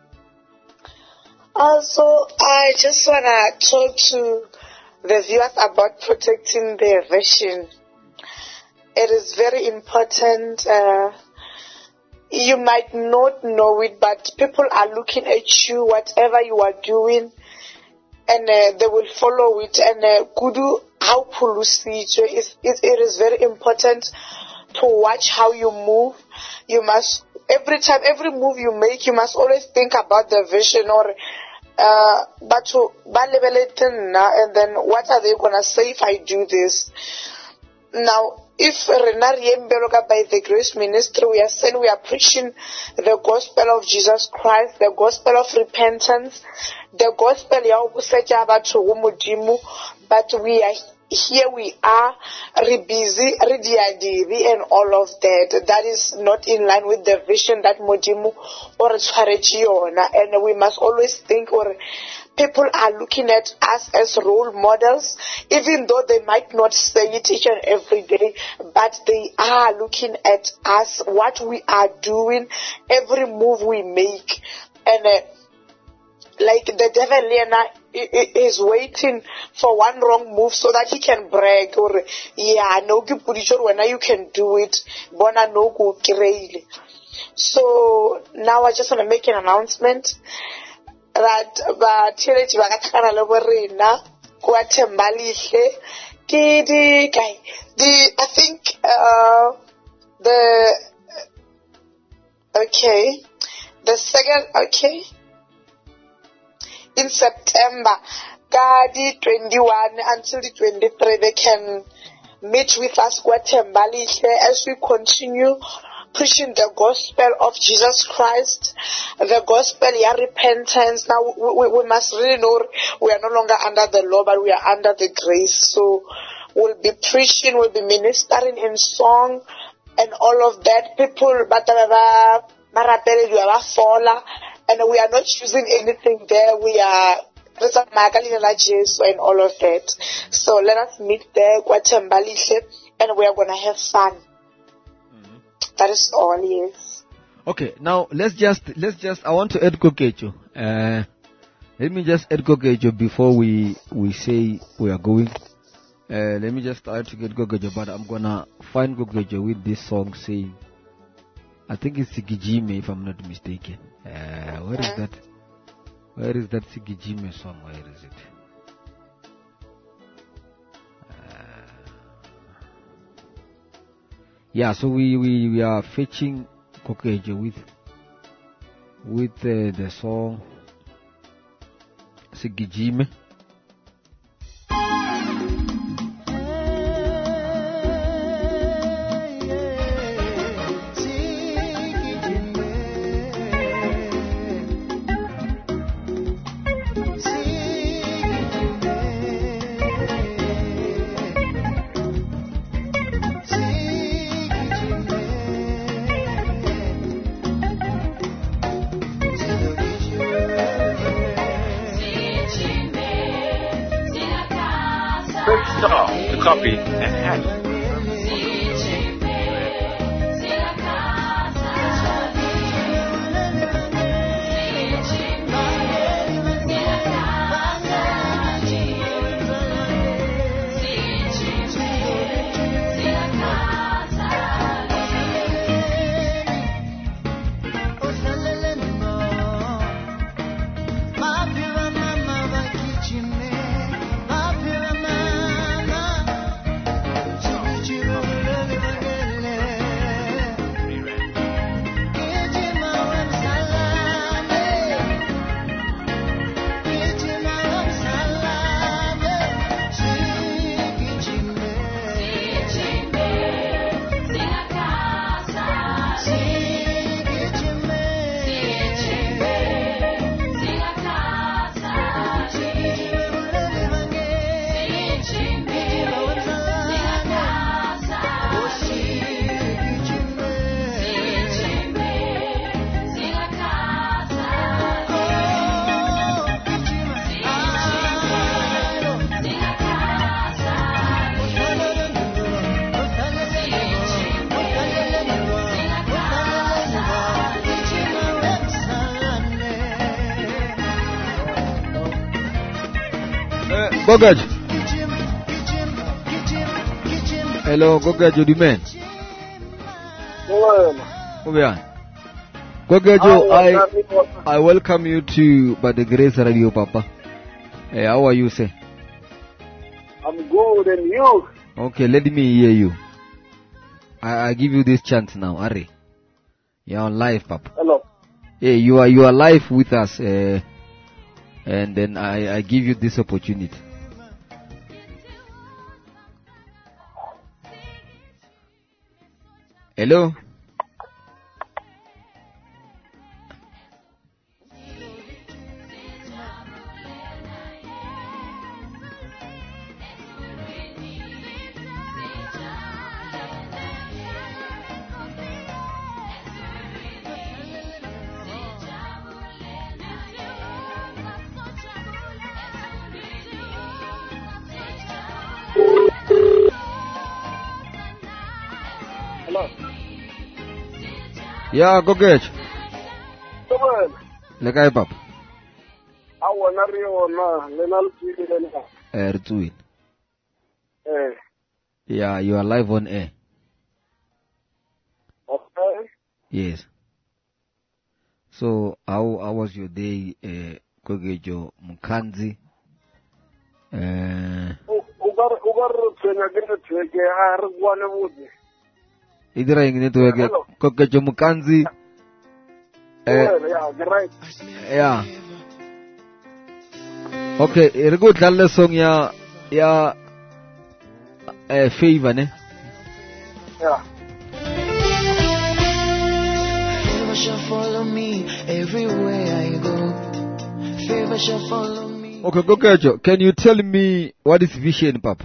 Also, I just want to talk to the viewers about protecting their vision. It is very important. Uh, you might not know it, but people are looking at you, whatever you are doing, and uh, they will follow it. And uh, kudu how policy is, it, it is very important to watch how you move. You must, every time, every move you make, you must always think about the vision, or uh, but to and then what are they gonna say if I do this? Now, if Rena Riembeloka by the Grace Ministry, we are saying we are preaching the gospel of Jesus Christ, the gospel of repentance, the gospel ya ukusetya abathu umudimu, but we are here, we are re busy, re diadiri, and all of that. That is not in line with the vision that Modimu or Twarechiona, and we must always think, or people are looking at us as role models, even though they might not say it each and every day, but they are looking at us, what we are doing, every move we make. And uh, like the devil Lena is waiting for one wrong move so that he can brag, or yeah, no good when you can do it, bona no good. So now I just want to make an announcement that batheletši ba ka tlhakana le borena kwa Thembalihle ke di kai the I think uh the okay the second okay in September, ka di twenty-one until the twenty-three, they can meet with us Guatembalihle as we continue preaching the gospel of Jesus Christ, the gospel of repentance. Now we, we, we must really know we are no longer under the law, but we are under the grace. So we'll be preaching, we'll be ministering in song and all of that. People, but and we are not choosing anything there. We are and all of that. So let us meet there, Guatembalihle, and we are going to have fun. Mm-hmm. That is all, yes. Okay, now let's just, let's just, I want to add Kokecho. Uh, let me just add Kokecho before we, we say we are going. Uh, let me just try to get Kokecho, but I'm going to find Kokecho with this song saying, I think it's Sigijime if I'm not mistaken. Uh, where is that? Where is that Sigijime song? Where is it? Uh, yeah, so we, we, we are fetching Kokejo with with uh, the song Sigijime. To copy and hash. Gogaj. Hello, Gogaj, the man. Hello. Gogajo, I I welcome you to By the Grace Radio, Papa. Hey, how are you, sir? I'm good, and you? Okay, let me hear you. I, I give you this chance now, Ari. You're on live, Papa. Hello. Hey, you are you are live with us, uh, and then I, I give you this opportunity. Hello. Yeah, go get. Come on. Lekay pap. Awa na rio na lenal tuli lena. Eh, Rtui. Eh. Yeah, you are live on air. Okay. Yes. So, how how was your day, eh, Kogejo Mkanzi? Eh. Ugar ugar tsenya gina tseke har gwana budi. Idira ingine tuweke Kogejo Mkanzi. Eh. Yeah, right. Yeah. Okay, re go dlala song ya ya eh Favor ne. Yeah. Favor shall follow me everywhere I go. Favor shall follow me. Okay, Gokejo, can you tell me what is vision, Papa?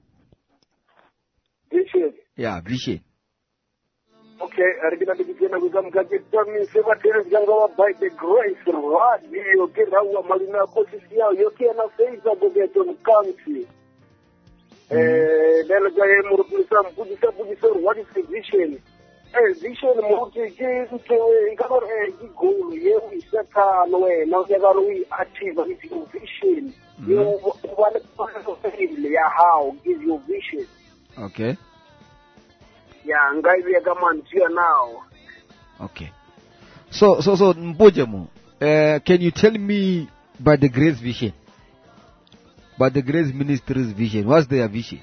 Vision. Yeah, vision. Okay, I'm going to begin with some gadget. Tell me, say what there is going to by the grace of God. You get our Malina Position, you can't face that go get on country. Eh, then I am looking some Budisa Budisa. What is the vision? Eh, vision, Moki, you cannot go. You set away. Now, we achieve your vision. You want to fail, how give you vision. Okay. Yeah, ngai come on here now. Okay. So, so, so, Mbojamo, uh, can you tell me by the Grace Vision? By the Grace Ministry's vision, what's their vision?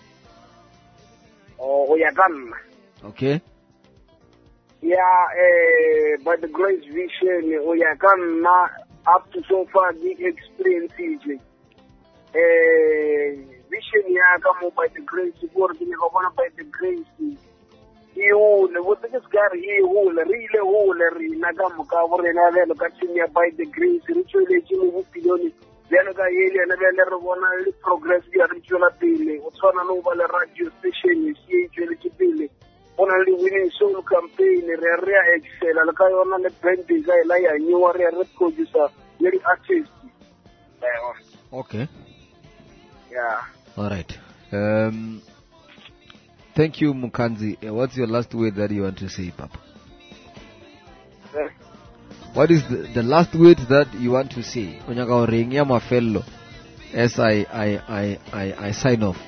Oh, we are done. Okay. Yeah, uh, by the Grace Vision, we are done now up to so far the experience. Uh, vision ya come by the grace of God, by the grace. You what this guy he who really who nagam cover and other by the grace ritually you piloni. Then a guy and a one progress the ritual appeal. What's on an over radio station is usually only winning soul campaign, Rea Excel, and on the twenty guy like a new area producer, very artistic. Okay. Yeah. All right. Um, thank you, Mukanzi. Uh, what's your last word that you want to say, Papa? Yeah. What is the, the last word that you want to say? Fellow, as I, I, I, I, I sign off.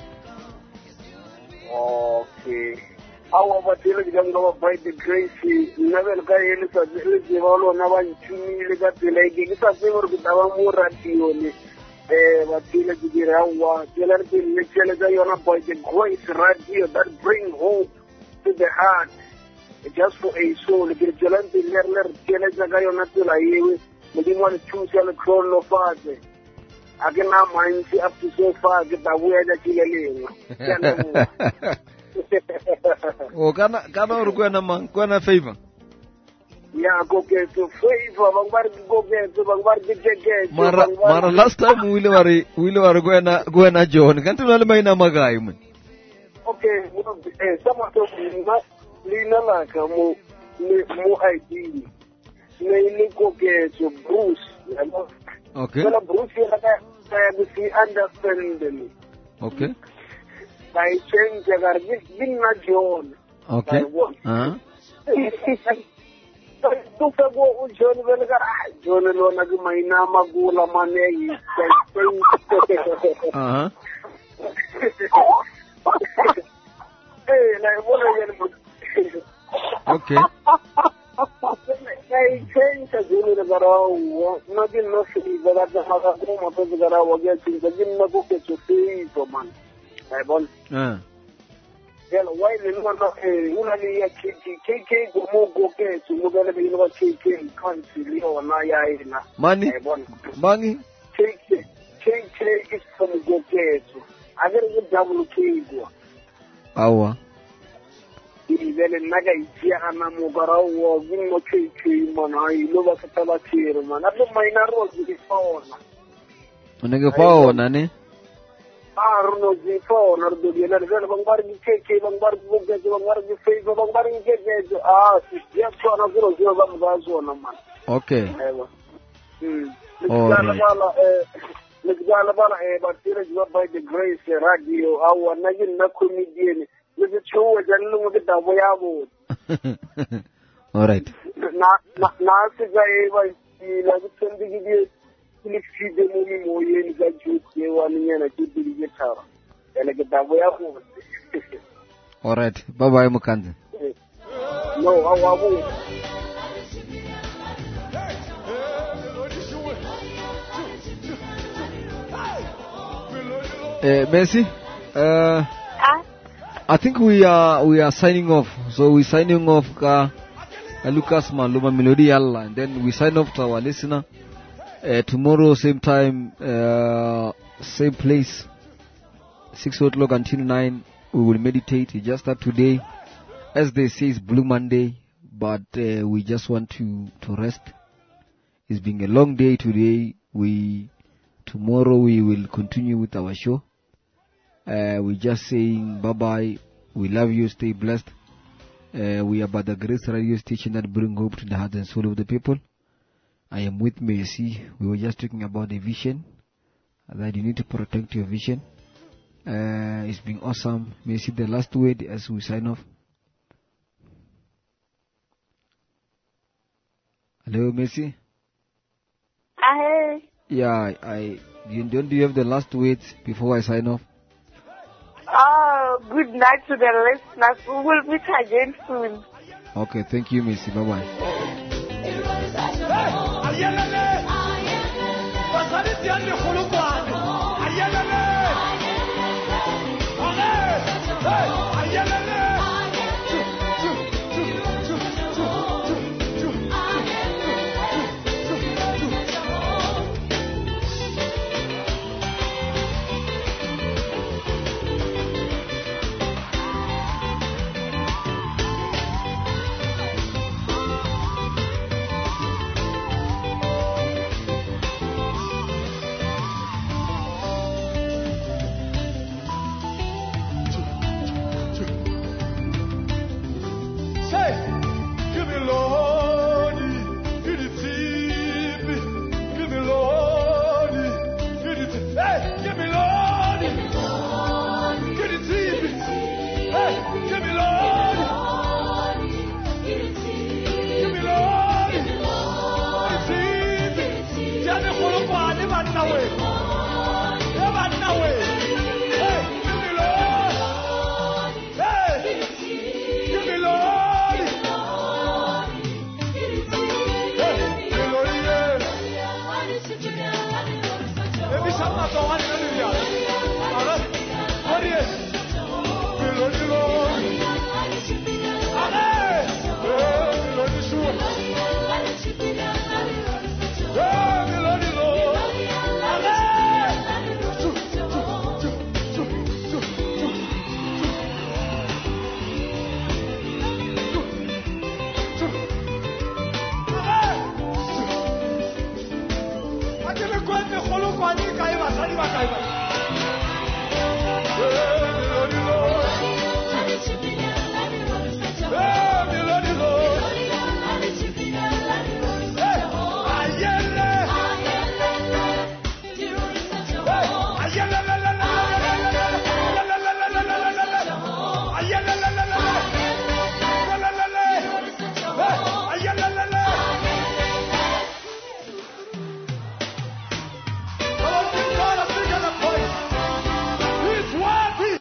Okay. How about you go by the grace? Never guy is a little no one to me that the lady is a favor with our more radio. But you let it around, you let it be by the grace radio that bring hope to the heart. Just for a soul, the Jalanti learner, Jelagayo Natula, you didn't want to choose a crown of father. I can now mind up to so far get aware that you are Oh, Gana Gana man, Gana Favor. Yeah, go get to Favor, go get to Bangbar. Mara, Mara, last time we were we were going to John. Can't you know my name? Okay, someone told me not. Lina Laka mo mo I D. Mainly go get to Bruce. Okay. Well, Bruce, you have to understand me. Okay. By change, I got this thing not John. Okay. Uh huh. To go John, when I got John alone, I do my nama gula money. Uh huh. Hey, like what okay. I changed the unit of our not in no city, but at the house of the Garawa getting the Jimna book to see for man. I want. Uh. Then why the Unani K K go more go get to Mugana K K country, Leo Naya. Money. Money. K K K is from go get. I got a double K go. Our. Then naga itia na mugara wo ginno kiki mana iluba kataba tiro mana ado maina ro di fauna unenge fauna ne arno di fauna do di na vel bangbar di kiki bangbar bugge bangbar di feizo bangbar di keke ah si ya sona gro gro bangbar zona man okay hmm Alright. Nigala bala e batira jwa by the grace radio awa nagin na comedian. All right. Na na na se gae ba la tsendi gidi kiliksi de mumi moye ni ga juke wani yana kidi ge tara yana ga dabo ya ko all right, bye bye Mukanzi. No awa bo eh Messi uh I think we are we are signing off. So we signing off ka Lucas Maluma Melody Allah, and then we sign off to our listener. Uh, tomorrow, same time, uh, same place, six o'clock until nine, we will meditate. We just start today. As they say, it's Blue Monday, but uh, we just want to, to rest. It's been a long day today. We Tomorrow we will continue with our show. Uh, we're just saying bye-bye. We love you. Stay blessed. Uh, we are by the Grace Radio Station that bring hope to the heart and soul of the people. I am with Mercy. We were just talking about the vision, that you need to protect your vision. Uh, it's been awesome. Mercy, the last word as we sign off. Hello, Mercy. Hi. Yeah, I, I you, don't do you have the last words before I sign off? Oh, good night to the listeners. We will meet again soon. Okay, thank you, Mercy. Bye bye. Kwani kai basari ba kai ba